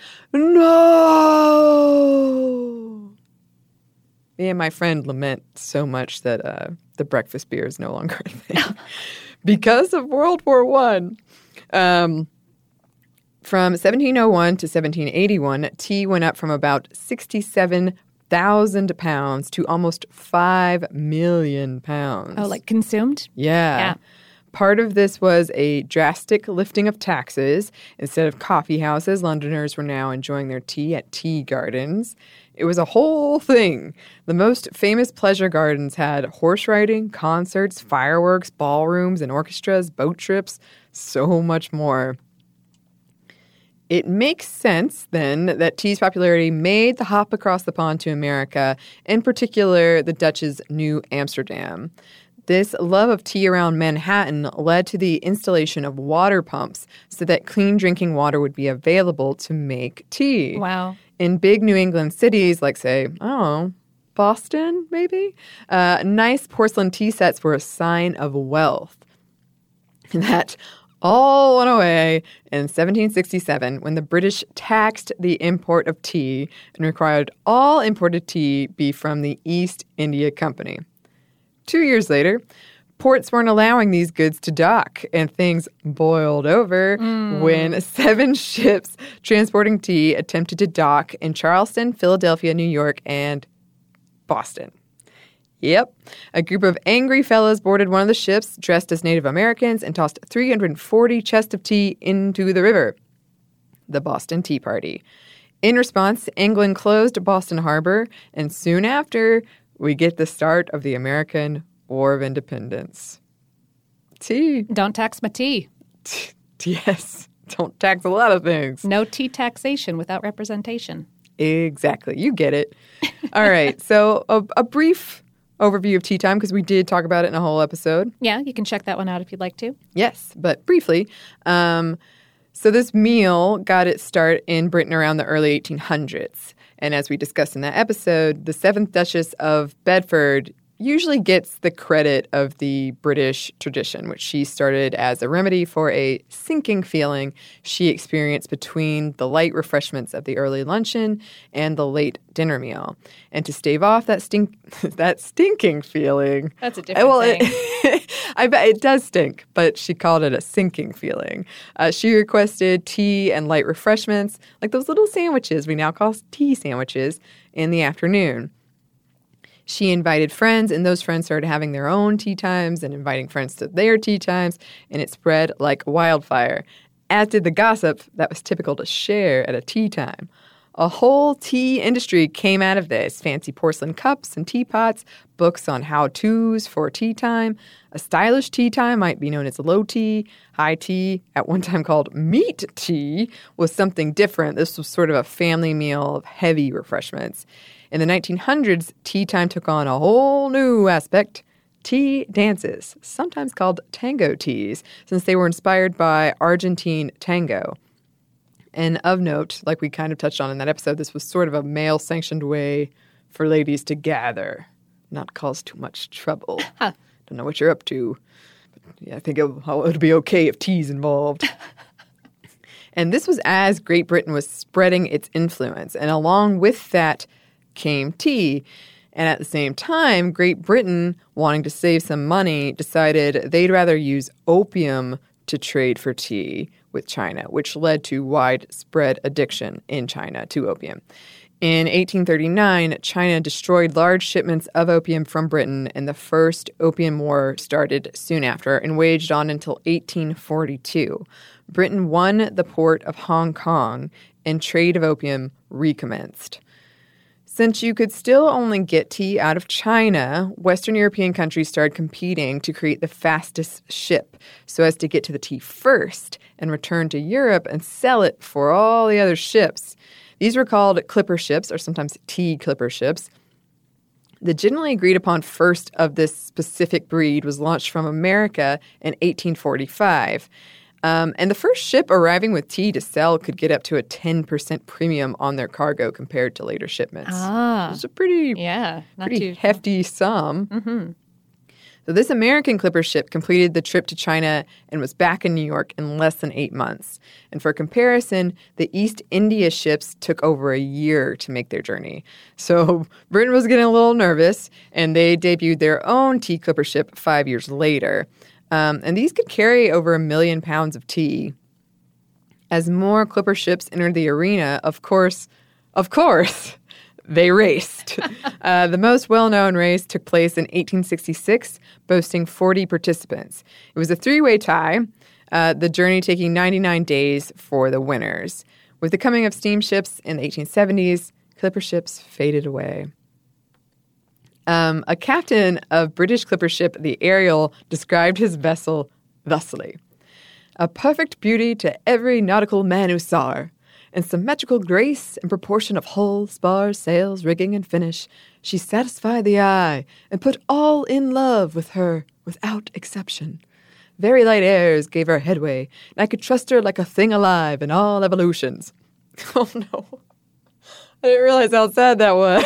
S1: no! Me and my friend lament so much that uh, the breakfast beer is no longer a thing. Because of World War One. Um... From seventeen oh one to seventeen eighty-one, tea went up from about sixty-seven thousand pounds to almost five million pounds.
S2: Oh, like consumed?
S1: Yeah.
S2: Yeah.
S1: Part of this was a drastic lifting of taxes. Instead of coffee houses, Londoners were now enjoying their tea at tea gardens. It was a whole thing. The most famous pleasure gardens had horse riding, concerts, fireworks, ballrooms and orchestras, boat trips, so much more. It makes sense, then, that tea's popularity made the hop across the pond to America, in particular the Dutch's New Amsterdam. This love of tea around Manhattan led to the installation of water pumps so that clean drinking water would be available to make tea.
S2: Wow.
S1: In big New England cities, like, say, I don't know, Boston, maybe, uh, nice porcelain tea sets were a sign of wealth. That all went away in seventeen sixty-seven when the British taxed the import of tea and required all imported tea be from the East India Company. Two years later, ports weren't allowing these goods to dock, and things boiled over mm. when seven ships transporting tea attempted to dock in Charleston, Philadelphia, New York, and Boston. Yep. A group of angry fellows boarded one of the ships dressed as Native Americans and tossed three hundred forty chests of tea into the river. The Boston Tea Party. In response, England closed Boston Harbor, and soon after, we get the start of the American War of Independence. Tea.
S2: Don't tax my tea.
S1: Yes. Don't tax a lot of things.
S2: No tea taxation without representation.
S1: Exactly. You get it. All right. So a, a brief overview of tea time, because we did talk about it in a whole episode.
S2: Yeah, you can check that one out if you'd like to.
S1: Yes, but briefly. Um, so this meal got its start in Britain around the early eighteen hundreds. And as we discussed in that episode, the seventh Duchess of Bedford usually gets the credit of the British tradition, which she started as a remedy for a sinking feeling she experienced between the light refreshments of the early luncheon and the late dinner meal. And to stave off that stink, that stinking feeling.
S2: That's a different
S1: well,
S2: thing.
S1: It, I bet it does stink, but she called it a sinking feeling. Uh, she requested tea and light refreshments, like those little sandwiches we now call tea sandwiches, in the afternoon. She invited friends, and those friends started having their own tea times and inviting friends to their tea times, and it spread like wildfire, as did the gossip that was typical to share at a tea time. A whole tea industry came out of this. Fancy porcelain cups and teapots, books on how-tos for tea time. A stylish tea time might be known as low tea. High tea, at one time called meat tea, was something different. This was sort of a family meal of heavy refreshments. In the nineteen hundreds, tea time took on a whole new aspect. Tea dances, sometimes called tango teas, since they were inspired by Argentine tango. And of note, like we kind of touched on in that episode, this was sort of a male-sanctioned way for ladies to gather, not cause too much trouble.
S2: Huh.
S1: Don't know what you're up to, but yeah, I think it would be okay if tea's involved. And this was as Great Britain was spreading its influence, and along with that came tea. And at the same time, Great Britain, wanting to save some money, decided they'd rather use opium to trade for tea with China, which led to widespread addiction in China to opium. In eighteen thirty-nine, China destroyed large shipments of opium from Britain, and the First Opium War started soon after and waged on until eighteen forty-two. Britain won the port of Hong Kong, and trade of opium recommenced. Since you could still only get tea out of China, Western European countries started competing to create the fastest ship so as to get to the tea first and return to Europe and sell it for all the other ships. These were called clipper ships, or sometimes tea clipper ships. The generally agreed upon first of this specific breed was launched from America in eighteen forty-five. Um, and the first ship arriving with tea to sell could get up to a ten percent premium on their cargo compared to later shipments.
S2: Ah.
S1: It was a pretty,
S2: yeah, not
S1: pretty
S2: too
S1: hefty sum.
S2: Mm-hmm.
S1: So this American clipper ship completed the trip to China and was back in New York in less than eight months. And for comparison, the East India ships took over a year to make their journey. So Britain was getting a little nervous, and they debuted their own tea clipper ship five years later. Um, and these could carry over a million pounds of tea. As more clipper ships entered the arena, of course, of course, they raced. uh, the most well-known race took place in eighteen sixty-six, boasting forty participants. It was a three-way tie, uh, the journey taking ninety-nine days for the winners. With the coming of steamships in the eighteen seventies, clipper ships faded away. Um, a captain of British clipper ship, the Ariel, described his vessel thusly. A perfect beauty to every nautical man who saw her. In symmetrical grace and proportion of hull, spars, sails, rigging, and finish, she satisfied the eye and put all in love with her without exception. Very light airs gave her headway, and I could trust her like a thing alive in all evolutions. Oh, no. I didn't realize how sad that was.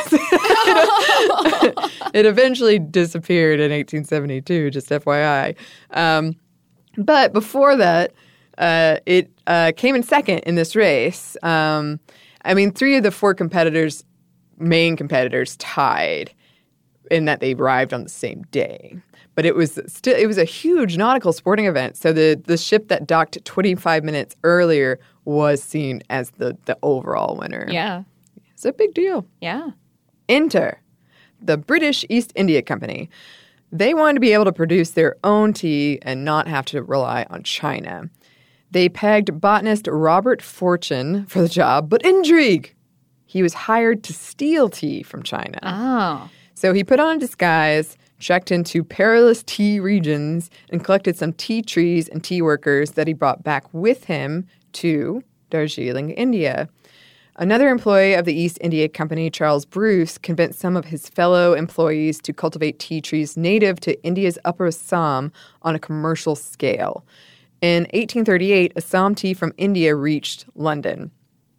S1: It eventually disappeared in eighteen seventy-two, just F Y I. Um, but before that, uh, it uh, came in second in this race. Um, I mean, three of the four competitors, main competitors, tied in that they arrived on the same day. But it was still it was a huge nautical sporting event. So the, the ship that docked twenty-five minutes earlier was seen as the, the overall winner.
S2: Yeah.
S1: It's a big deal.
S2: Yeah.
S1: Enter the British East India Company. They wanted to be able to produce their own tea and not have to rely on China. They pegged botanist Robert Fortune for the job, but intrigue! He was hired to steal tea from China.
S2: Oh.
S1: So he put on a disguise, trekked into perilous tea regions, and collected some tea trees and tea workers that he brought back with him to Darjeeling, India. Another employee of the East India Company, Charles Bruce, convinced some of his fellow employees to cultivate tea trees native to India's Upper Assam on a commercial scale. In eighteen thirty-eight, Assam tea from India reached London.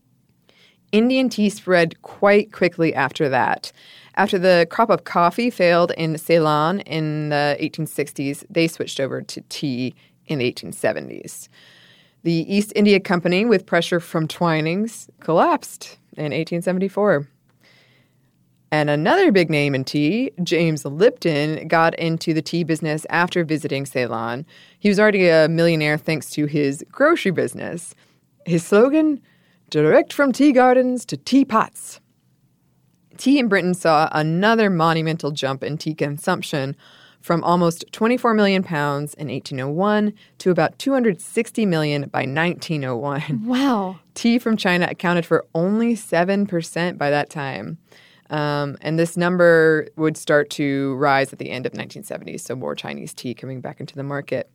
S1: Indian tea spread quite quickly after that. After the crop of coffee failed in Ceylon in the eighteen sixties, they switched over to tea in the eighteen seventies. The East India Company, with pressure from Twinings, collapsed in eighteen seventy-four. And another big name in tea, James Lipton, got into the tea business after visiting Ceylon. He was already a millionaire thanks to his grocery business. His slogan, direct from tea gardens to teapots. Tea in Britain saw another monumental jump in tea consumption from almost twenty-four million pounds in eighteen oh one to about two hundred sixty million by nineteen oh one.
S2: Wow.
S1: Tea from China accounted for only seven percent by that time. Um, and this number would start to rise at the end of nineteen seventies, so more Chinese tea coming back into the market.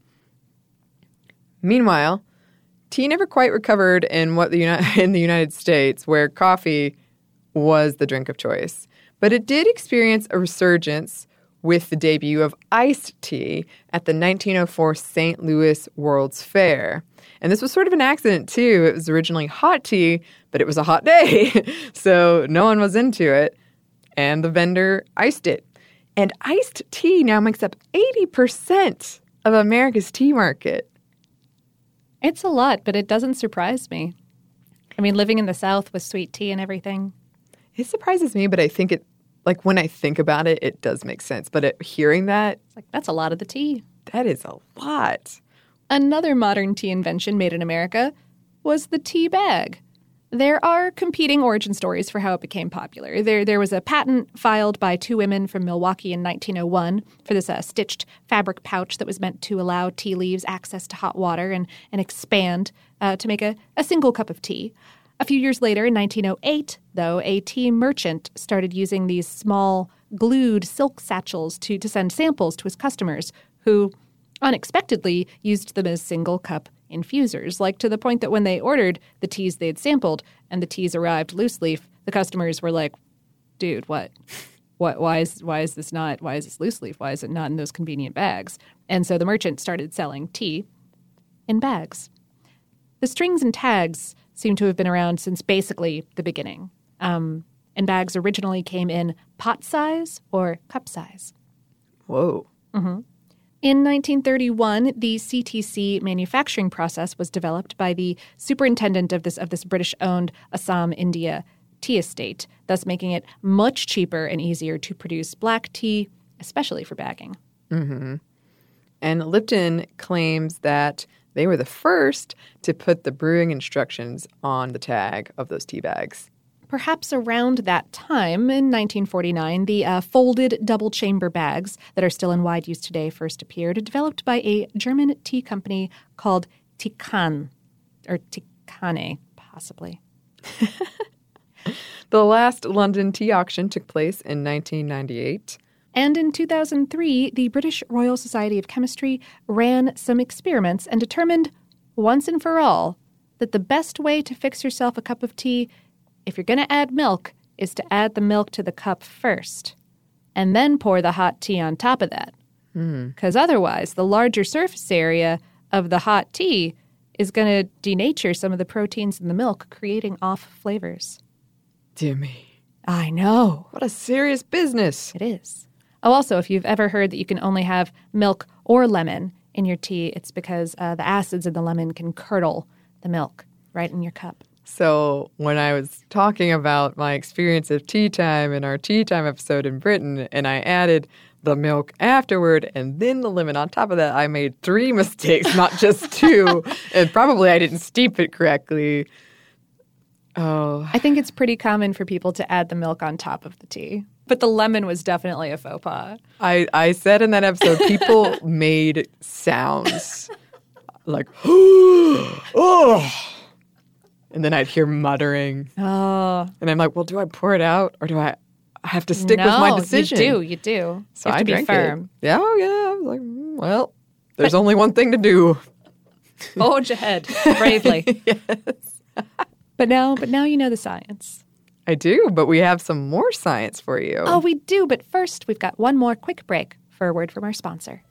S1: Meanwhile, tea never quite recovered in what the Uni- in the United States, where coffee was the drink of choice. But it did experience a resurgence with the debut of iced tea at the nineteen oh four Saint Louis World's Fair. And this was sort of an accident, too. It was originally hot tea, but it was a hot day, so no one was into it, and the vendor iced it. And iced tea now makes up eighty percent of America's tea market.
S2: It's a lot, but it doesn't surprise me. I mean, living in the South with sweet tea and everything.
S1: It surprises me, but I think it, like when I think about it, it does make sense. But it, hearing that,
S2: It's like, that's a lot of the tea.
S1: that is a lot.
S2: Another modern tea invention made in America was the tea bag. There are competing origin stories for how it became popular. There there was a patent filed by two women from Milwaukee in nineteen oh one for this uh, stitched fabric pouch that was meant to allow tea leaves access to hot water and, and expand uh, to make a, a single cup of tea. A few years later, in nineteen oh eight, though, a tea merchant started using these small glued silk satchels to, to send samples to his customers who unexpectedly used them as single-cup infusers, like to the point that when they ordered the teas they had sampled and the teas arrived loose leaf, the customers were like, dude, what? What? Why is why is this not, why is this loose leaf? Why is it not in those convenient bags? And so the merchant started selling tea in bags. The strings and tags seem to have been around since basically the beginning. Um, and bags originally came in pot size or cup size.
S1: Whoa.
S2: Mm-hmm. In nineteen thirty-one, the C T C manufacturing process was developed by the superintendent of this of this British-owned Assam, India tea estate, thus making it much cheaper and easier to produce black tea, especially for bagging.
S1: Mm-hmm. And Lipton claims that they were the first to put the brewing instructions on the tag of those tea bags.
S2: perhaps around that time, in nineteen forty-nine, the uh, folded double-chamber bags that are still in wide use today first appeared, developed by a German tea company called Tikan, or Tikane, possibly.
S1: The last London tea auction took place in nineteen ninety-eight.
S2: And in two thousand three, the British Royal Society of Chemistry ran some experiments and determined, once and for all, that the best way to fix yourself a cup of tea, if you're going to add milk, is to add the milk to the cup first, and then pour the hot tea on top of that. Because mm. otherwise, the larger surface area of the hot tea is going to denature some of the proteins in the milk, creating off flavors.
S1: Dear me.
S2: I know.
S1: What a serious business.
S2: It is. Oh, also, if you've ever heard that you can only have milk or lemon in your tea, it's because uh, the acids in the lemon can curdle the milk right in your cup.
S1: So when I was talking about my experience of tea time in our tea time episode in Britain, and I added the milk afterward and then the lemon on top of that, I made three mistakes, not just two. And probably I didn't steep it correctly. Oh.
S2: I think it's pretty common for people to add the milk on top of the tea. But the lemon was definitely a faux pas.
S1: I, I said in that episode, people made sounds like, oh. And then I'd hear muttering.
S2: Oh.
S1: And I'm like, well, do I pour it out or do I I have to stick
S2: no,
S1: with my decision?
S2: you do. You do.
S1: So
S2: you have
S1: I
S2: to be
S1: drank
S2: firm.
S1: It. Yeah, oh, yeah. I was like, mm, well, there's but, only one thing to do.
S2: Forge ahead bravely.
S1: Yes.
S2: But now, but now you know the science.
S1: I do, but we have some more science for you.
S2: Oh, we do. But first, we've got one more quick break for a word from our sponsor.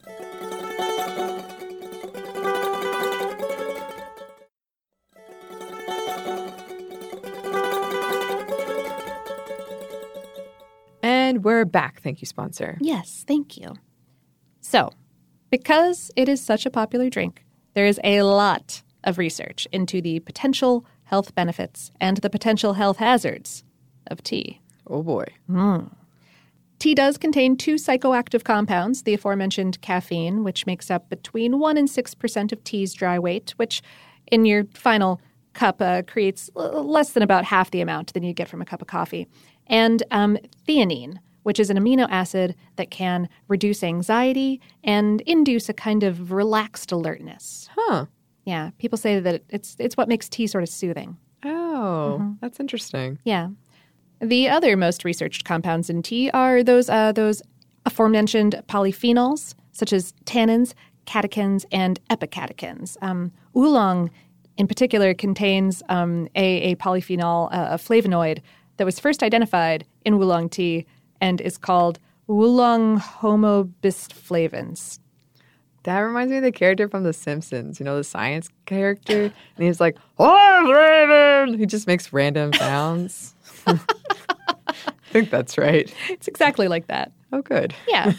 S1: And we're back. Thank you, sponsor.
S2: Yes, thank you. So, because it is such a popular drink, there is a lot of research into the potential health benefits and the potential health hazards of tea.
S1: Oh, boy.
S2: Mm. Tea does contain two psychoactive compounds, the aforementioned caffeine, which makes up between one and six percent of tea's dry weight, which in your final cup uh, creates less than about half the amount than you get from a cup of coffee, and um, theanine, which is an amino acid that can reduce anxiety and induce a kind of relaxed alertness.
S1: Huh.
S2: Yeah, people say that it's it's what makes tea sort of soothing.
S1: Oh,
S2: mm-hmm.
S1: That's interesting.
S2: Yeah. The other most researched compounds in tea are those uh, those aforementioned polyphenols, such as tannins, catechins, and epicatechins. Um, oolong, in particular, contains um, a, a polyphenol, uh, a flavonoid, that was first identified in oolong tea and is called oolong homobisflavins.
S1: That reminds me of the character from The Simpsons, you know, the science character. And he's like, oh, Raven! He just makes random sounds. I think that's right.
S2: It's exactly like that.
S1: Oh, good.
S2: Yeah.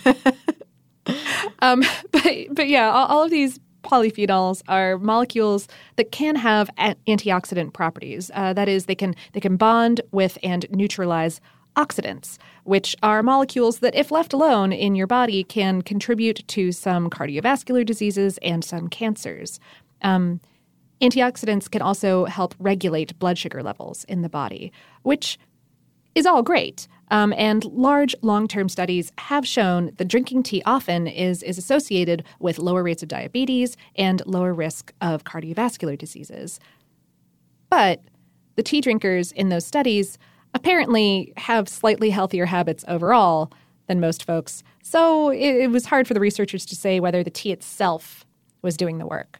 S2: um, but, but yeah, all, all of these polyphenols are molecules that can have a- antioxidant properties. Uh, that is, they can they can bond with and neutralize oxidants, which are molecules that, if left alone in your body, can contribute to some cardiovascular diseases and some cancers. Um, antioxidants can also help regulate blood sugar levels in the body, which is all great. Um, and large long-term studies have shown that drinking tea often is, is associated with lower rates of diabetes and lower risk of cardiovascular diseases. But the tea drinkers in those studies apparently have slightly healthier habits overall than most folks, so it, it was hard for the researchers to say whether the tea itself was doing the work.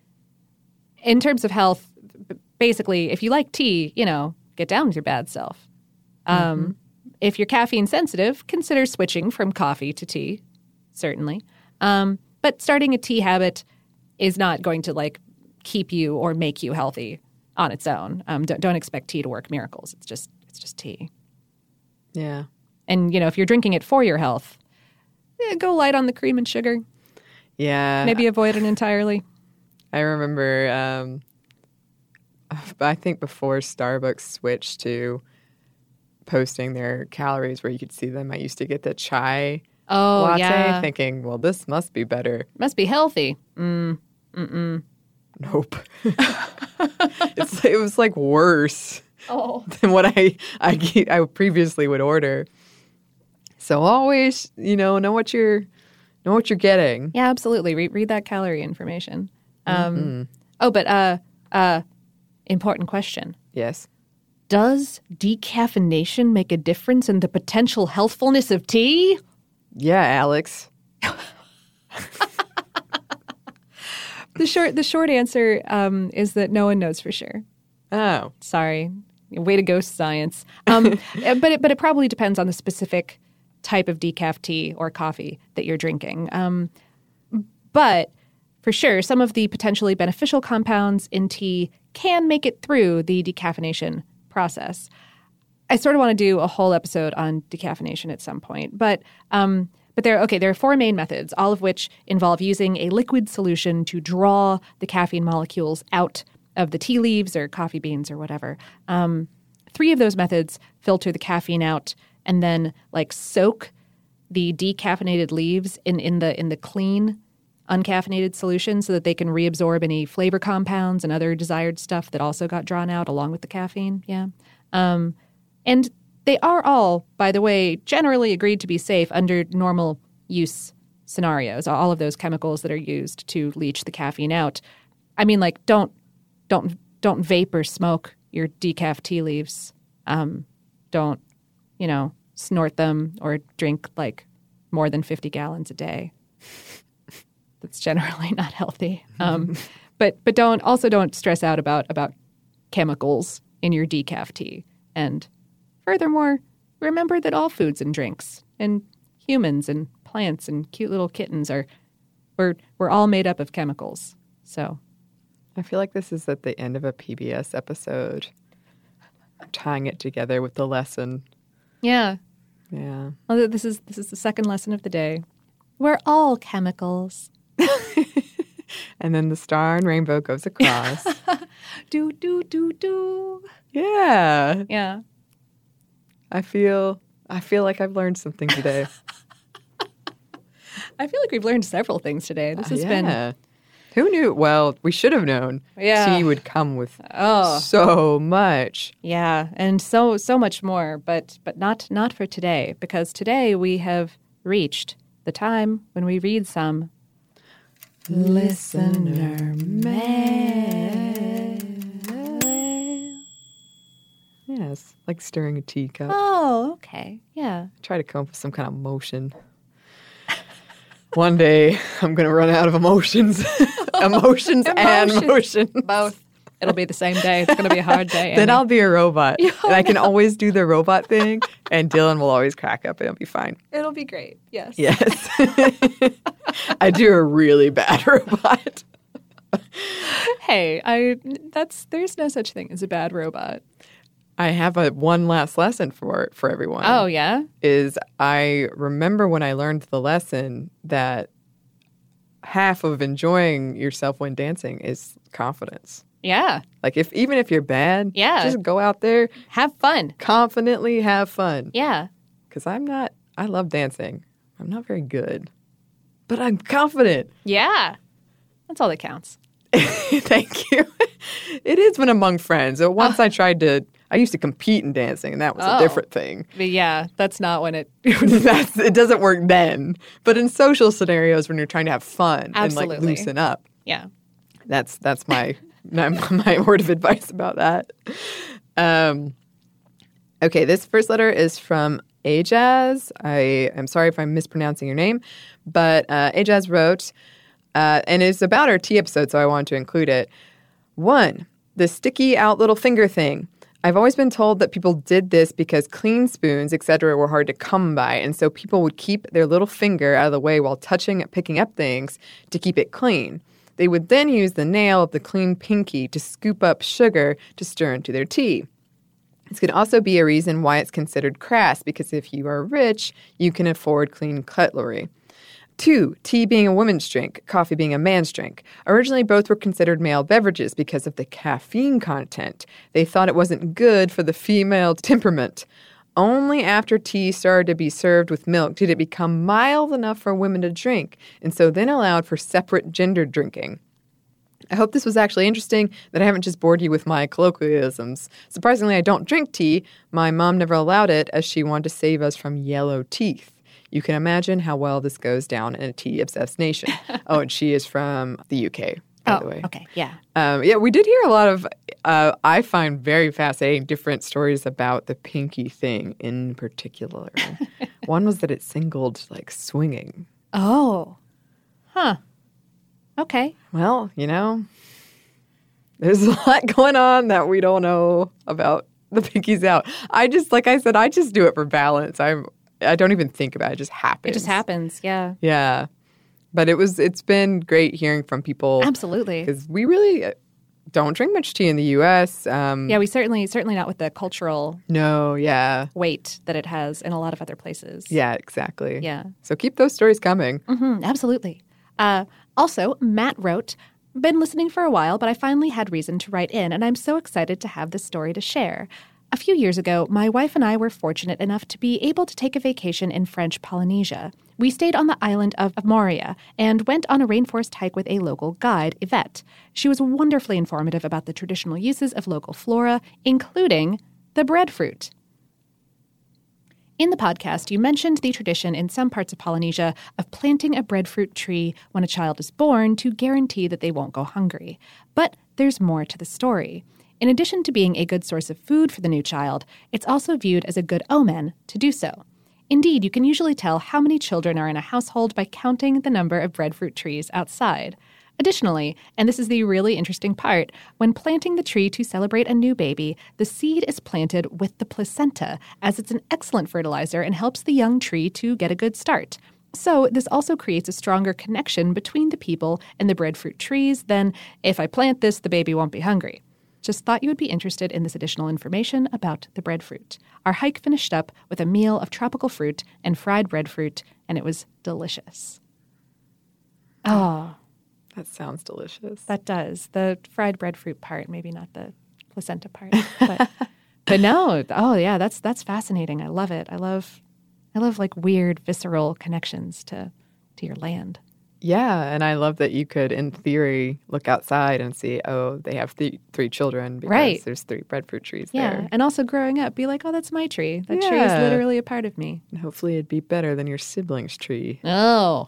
S2: In terms of health, basically, if you like tea, you know, get down with your bad self. Um, mm-hmm. If you're caffeine sensitive, consider switching from coffee to tea, certainly. Um, but starting a tea habit is not going to, like, keep you or make you healthy on its own. Um, don't, don't expect tea to work miracles. It's just it's just tea.
S1: Yeah.
S2: And, you know, if you're drinking it for your health, eh, go light on the cream and sugar.
S1: Yeah.
S2: Maybe avoid it entirely.
S1: I remember, um, I think before Starbucks switched to posting their calories where you could see them, I used to get the chai
S2: oh,
S1: latte
S2: yeah.
S1: thinking, well, this must be better.
S2: Must be healthy. Mm, mm-mm.
S1: Nope. it's, it was like worse.
S2: Oh.
S1: than what I, I ge- I previously would order. So always, you know, know what you're know what you're getting.
S2: Yeah, absolutely. Read, read that calorie information. Um, mm-hmm. Oh, but uh, uh, important question.
S1: Yes.
S2: Does decaffeination make a difference in the potential healthfulness of tea?
S1: Yeah, Alex.
S2: the short the short answer um, is that no one knows for sure.
S1: Oh,
S2: sorry. Way to go, science. Um, but it, but it probably depends on the specific type of decaf tea or coffee that you're drinking. Um, but for sure, some of the potentially beneficial compounds in tea can make it through the decaffeination process. I sort of want to do a whole episode on decaffeination at some point, but um, but there okay, there are four main methods, all of which involve using a liquid solution to draw the caffeine molecules out of the tea leaves or coffee beans or whatever. Um, three of those methods filter the caffeine out and then like soak the decaffeinated leaves in, in the in the clean uncaffeinated solution so that they can reabsorb any flavor compounds and other desired stuff that also got drawn out along with the caffeine. Yeah. Um, and they are all, by the way, generally agreed to be safe under normal use scenarios, all of those chemicals that are used to leach the caffeine out. I mean, like, don't don't don't vape or smoke your decaf tea leaves. Um, don't, you know, snort them or drink like more than fifty gallons a day. That's generally not healthy. Um, but but don't also don't stress out about about chemicals in your decaf tea. And furthermore, remember that all foods and drinks and humans and plants and cute little kittens are we're we're all made up of chemicals. So
S1: I feel like this is at the end of a P B S episode. I'm tying it together with the lesson.
S2: Yeah.
S1: Yeah.
S2: Well, this is this is the second lesson of the day. We're all chemicals.
S1: And then the star and rainbow goes across.
S2: do, do, do, do.
S1: Yeah.
S2: Yeah.
S1: I feel I feel like I've learned something today.
S2: I feel like we've learned several things today. This has
S1: uh, yeah.
S2: been...
S1: Who knew? Well, we should have known.
S2: Yeah.
S1: Tea would come with
S2: oh.
S1: so much.
S2: Yeah, and so so much more, but but not not for today, because today we have reached the time when we read some listener mail.
S1: Yes, like stirring a teacup.
S2: Oh, okay. Yeah.
S1: Try to come up with some kind of motion. One day, I'm going to run out of emotions. emotions. and motion.
S2: Both. It'll be the same day. It's going to be a hard day.
S1: Then I'll be a robot.
S2: Oh,
S1: and I can always do the robot thing, and Dylan will always crack up, and it'll be fine.
S2: It'll be great. Yes.
S1: Yes. I do a really bad robot.
S2: Hey, I that's there's no such thing as a bad robot.
S1: I have a one last lesson for for everyone.
S2: Oh, yeah?
S1: Is I remember when I learned the lesson that half of enjoying yourself when dancing is confidence.
S2: Yeah.
S1: Like if even if you're bad,
S2: yeah.
S1: just go out there.
S2: Have fun.
S1: Confidently have fun.
S2: Yeah.
S1: Because I'm not, I love dancing. I'm not very good. But I'm confident.
S2: Yeah. That's all that counts.
S1: Thank you. It is when among friends. So once oh. I tried to, I used to compete in dancing, and that was
S2: oh.
S1: a different thing.
S2: But yeah, that's not when it...
S1: that's, it doesn't work then. But in social scenarios when you're trying to have fun
S2: Absolutely.
S1: and like loosen up.
S2: Yeah.
S1: That's that's my my, my word of advice about that. Um, okay, this first letter is from Ajaz. I am sorry if I'm mispronouncing your name, but uh, Ajaz wrote... Uh, and it's about our tea episode, so I wanted to include it. One, the sticky out little finger thing. I've always been told that people did this because clean spoons, et cetera, were hard to come by, and so people would keep their little finger out of the way while touching and picking up things to keep it clean. They would then use the nail of the clean pinky to scoop up sugar to stir into their tea. This could also be a reason why it's considered crass, because if you are rich, you can afford clean cutlery. Two, tea being a woman's drink, coffee being a man's drink. Originally, both were considered male beverages because of the caffeine content. They thought it wasn't good for the female temperament. Only after tea started to be served with milk did it become mild enough for women to drink, and so then allowed for separate gender drinking. I hope this was actually interesting, that I haven't just bored you with my colloquialisms. Surprisingly, I don't drink tea. My mom never allowed it as she wanted to save us from yellow teeth. You can imagine how well this goes down in a tea-obsessed nation. Oh, and she is from the U K, by
S2: oh,
S1: the way.
S2: Okay, yeah.
S1: Um, yeah, we did hear a lot of, uh, I find very fascinating, different stories about the pinky thing in particular. One was that it singled, like, swinging.
S2: Oh. Huh. Okay.
S1: Well, you know, there's a lot going on that we don't know about the pinkies out. I just, like I said, I just do it for balance. I'm, I don't even think about it. It just happens.
S2: It just happens, yeah.
S1: Yeah. But it was, it's been great hearing from people.
S2: Absolutely.
S1: Because we really don't drink much tea in the U S. Um,
S2: Yeah, we certainly, certainly not with the cultural
S1: no, yeah.
S2: weight that it has in a lot of other places.
S1: Yeah, exactly.
S2: Yeah.
S1: So keep those stories coming.
S2: Mm-hmm, absolutely. Uh, also, Matt wrote, been listening for a while, but I finally had reason to write in, and I'm so excited to have this story to share. A few years ago, my wife and I were fortunate enough to be able to take a vacation in French Polynesia. We stayed on the island of Moria and went on a rainforest hike with a local guide, Yvette. She was wonderfully informative about the traditional uses of local flora, including the breadfruit. In the podcast, you mentioned the tradition in some parts of Polynesia of planting a breadfruit tree when a child is born to guarantee that they won't go hungry. But there's more to the story. In addition to being a good source of food for the new child, it's also viewed as a good omen to do so. Indeed, you can usually tell how many children are in a household by counting the number of breadfruit trees outside. Additionally, and this is the really interesting part, when planting the tree to celebrate a new baby, the seed is planted with the placenta, as it's an excellent fertilizer and helps the young tree to get a good start. So this also creates a stronger connection between the people and the breadfruit trees than, if I plant this, the baby won't be hungry. Just thought you would be interested in this additional information about the breadfruit. Our hike finished up with a meal of tropical fruit and fried breadfruit, and it was delicious. Oh,
S1: That sounds delicious.
S2: that does. The fried breadfruit part, maybe not the placenta part. But, but no, oh yeah, that's that's fascinating. I love it. I love I love like weird visceral connections to to your land.
S1: Yeah, and I love that you could, in theory, look outside and see, oh, they have th- three children because
S2: Right.
S1: there's three breadfruit trees
S2: Yeah,
S1: there.
S2: and also growing up, be like, oh, that's my tree. That tree is
S1: Yeah.
S2: literally a part of me.
S1: And hopefully it'd be better than your sibling's tree.
S2: Oh.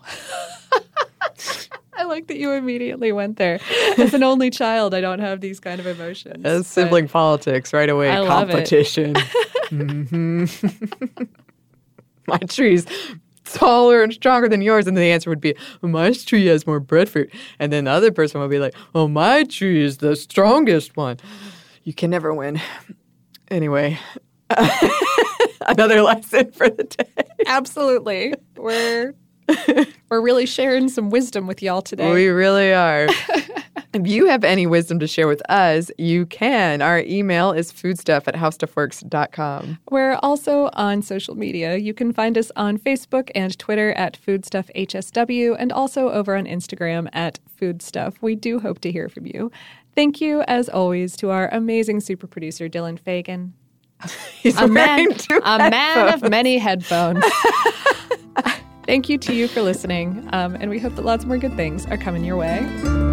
S2: I like that you immediately went there. As an only child, I don't have these kind of emotions.
S1: As
S2: but-
S1: sibling politics, right away,
S2: I love it.
S1: competition. hmm My tree's taller and stronger than yours. And the answer would be, well, my tree has more breadfruit. And then the other person would be like, oh, my tree is the strongest one. You can never win. Anyway, another lesson for the day.
S2: Absolutely. We're we're really sharing some wisdom with y'all today.
S1: We really are. If you have any wisdom to share with us, you can. Our email is foodstuff at howstuffworks dot com.
S2: We're also on social media. You can find us on Facebook and Twitter at FoodstuffHSW and also over on Instagram at Foodstuff. We do hope to hear from you. Thank you, as always, to our amazing super producer, Dylan Fagan.
S1: He's
S2: A man,
S1: wearing two
S2: a man of
S1: headphones.
S2: many headphones. Thank you to you for listening, um, and we hope that lots more good things are coming your way.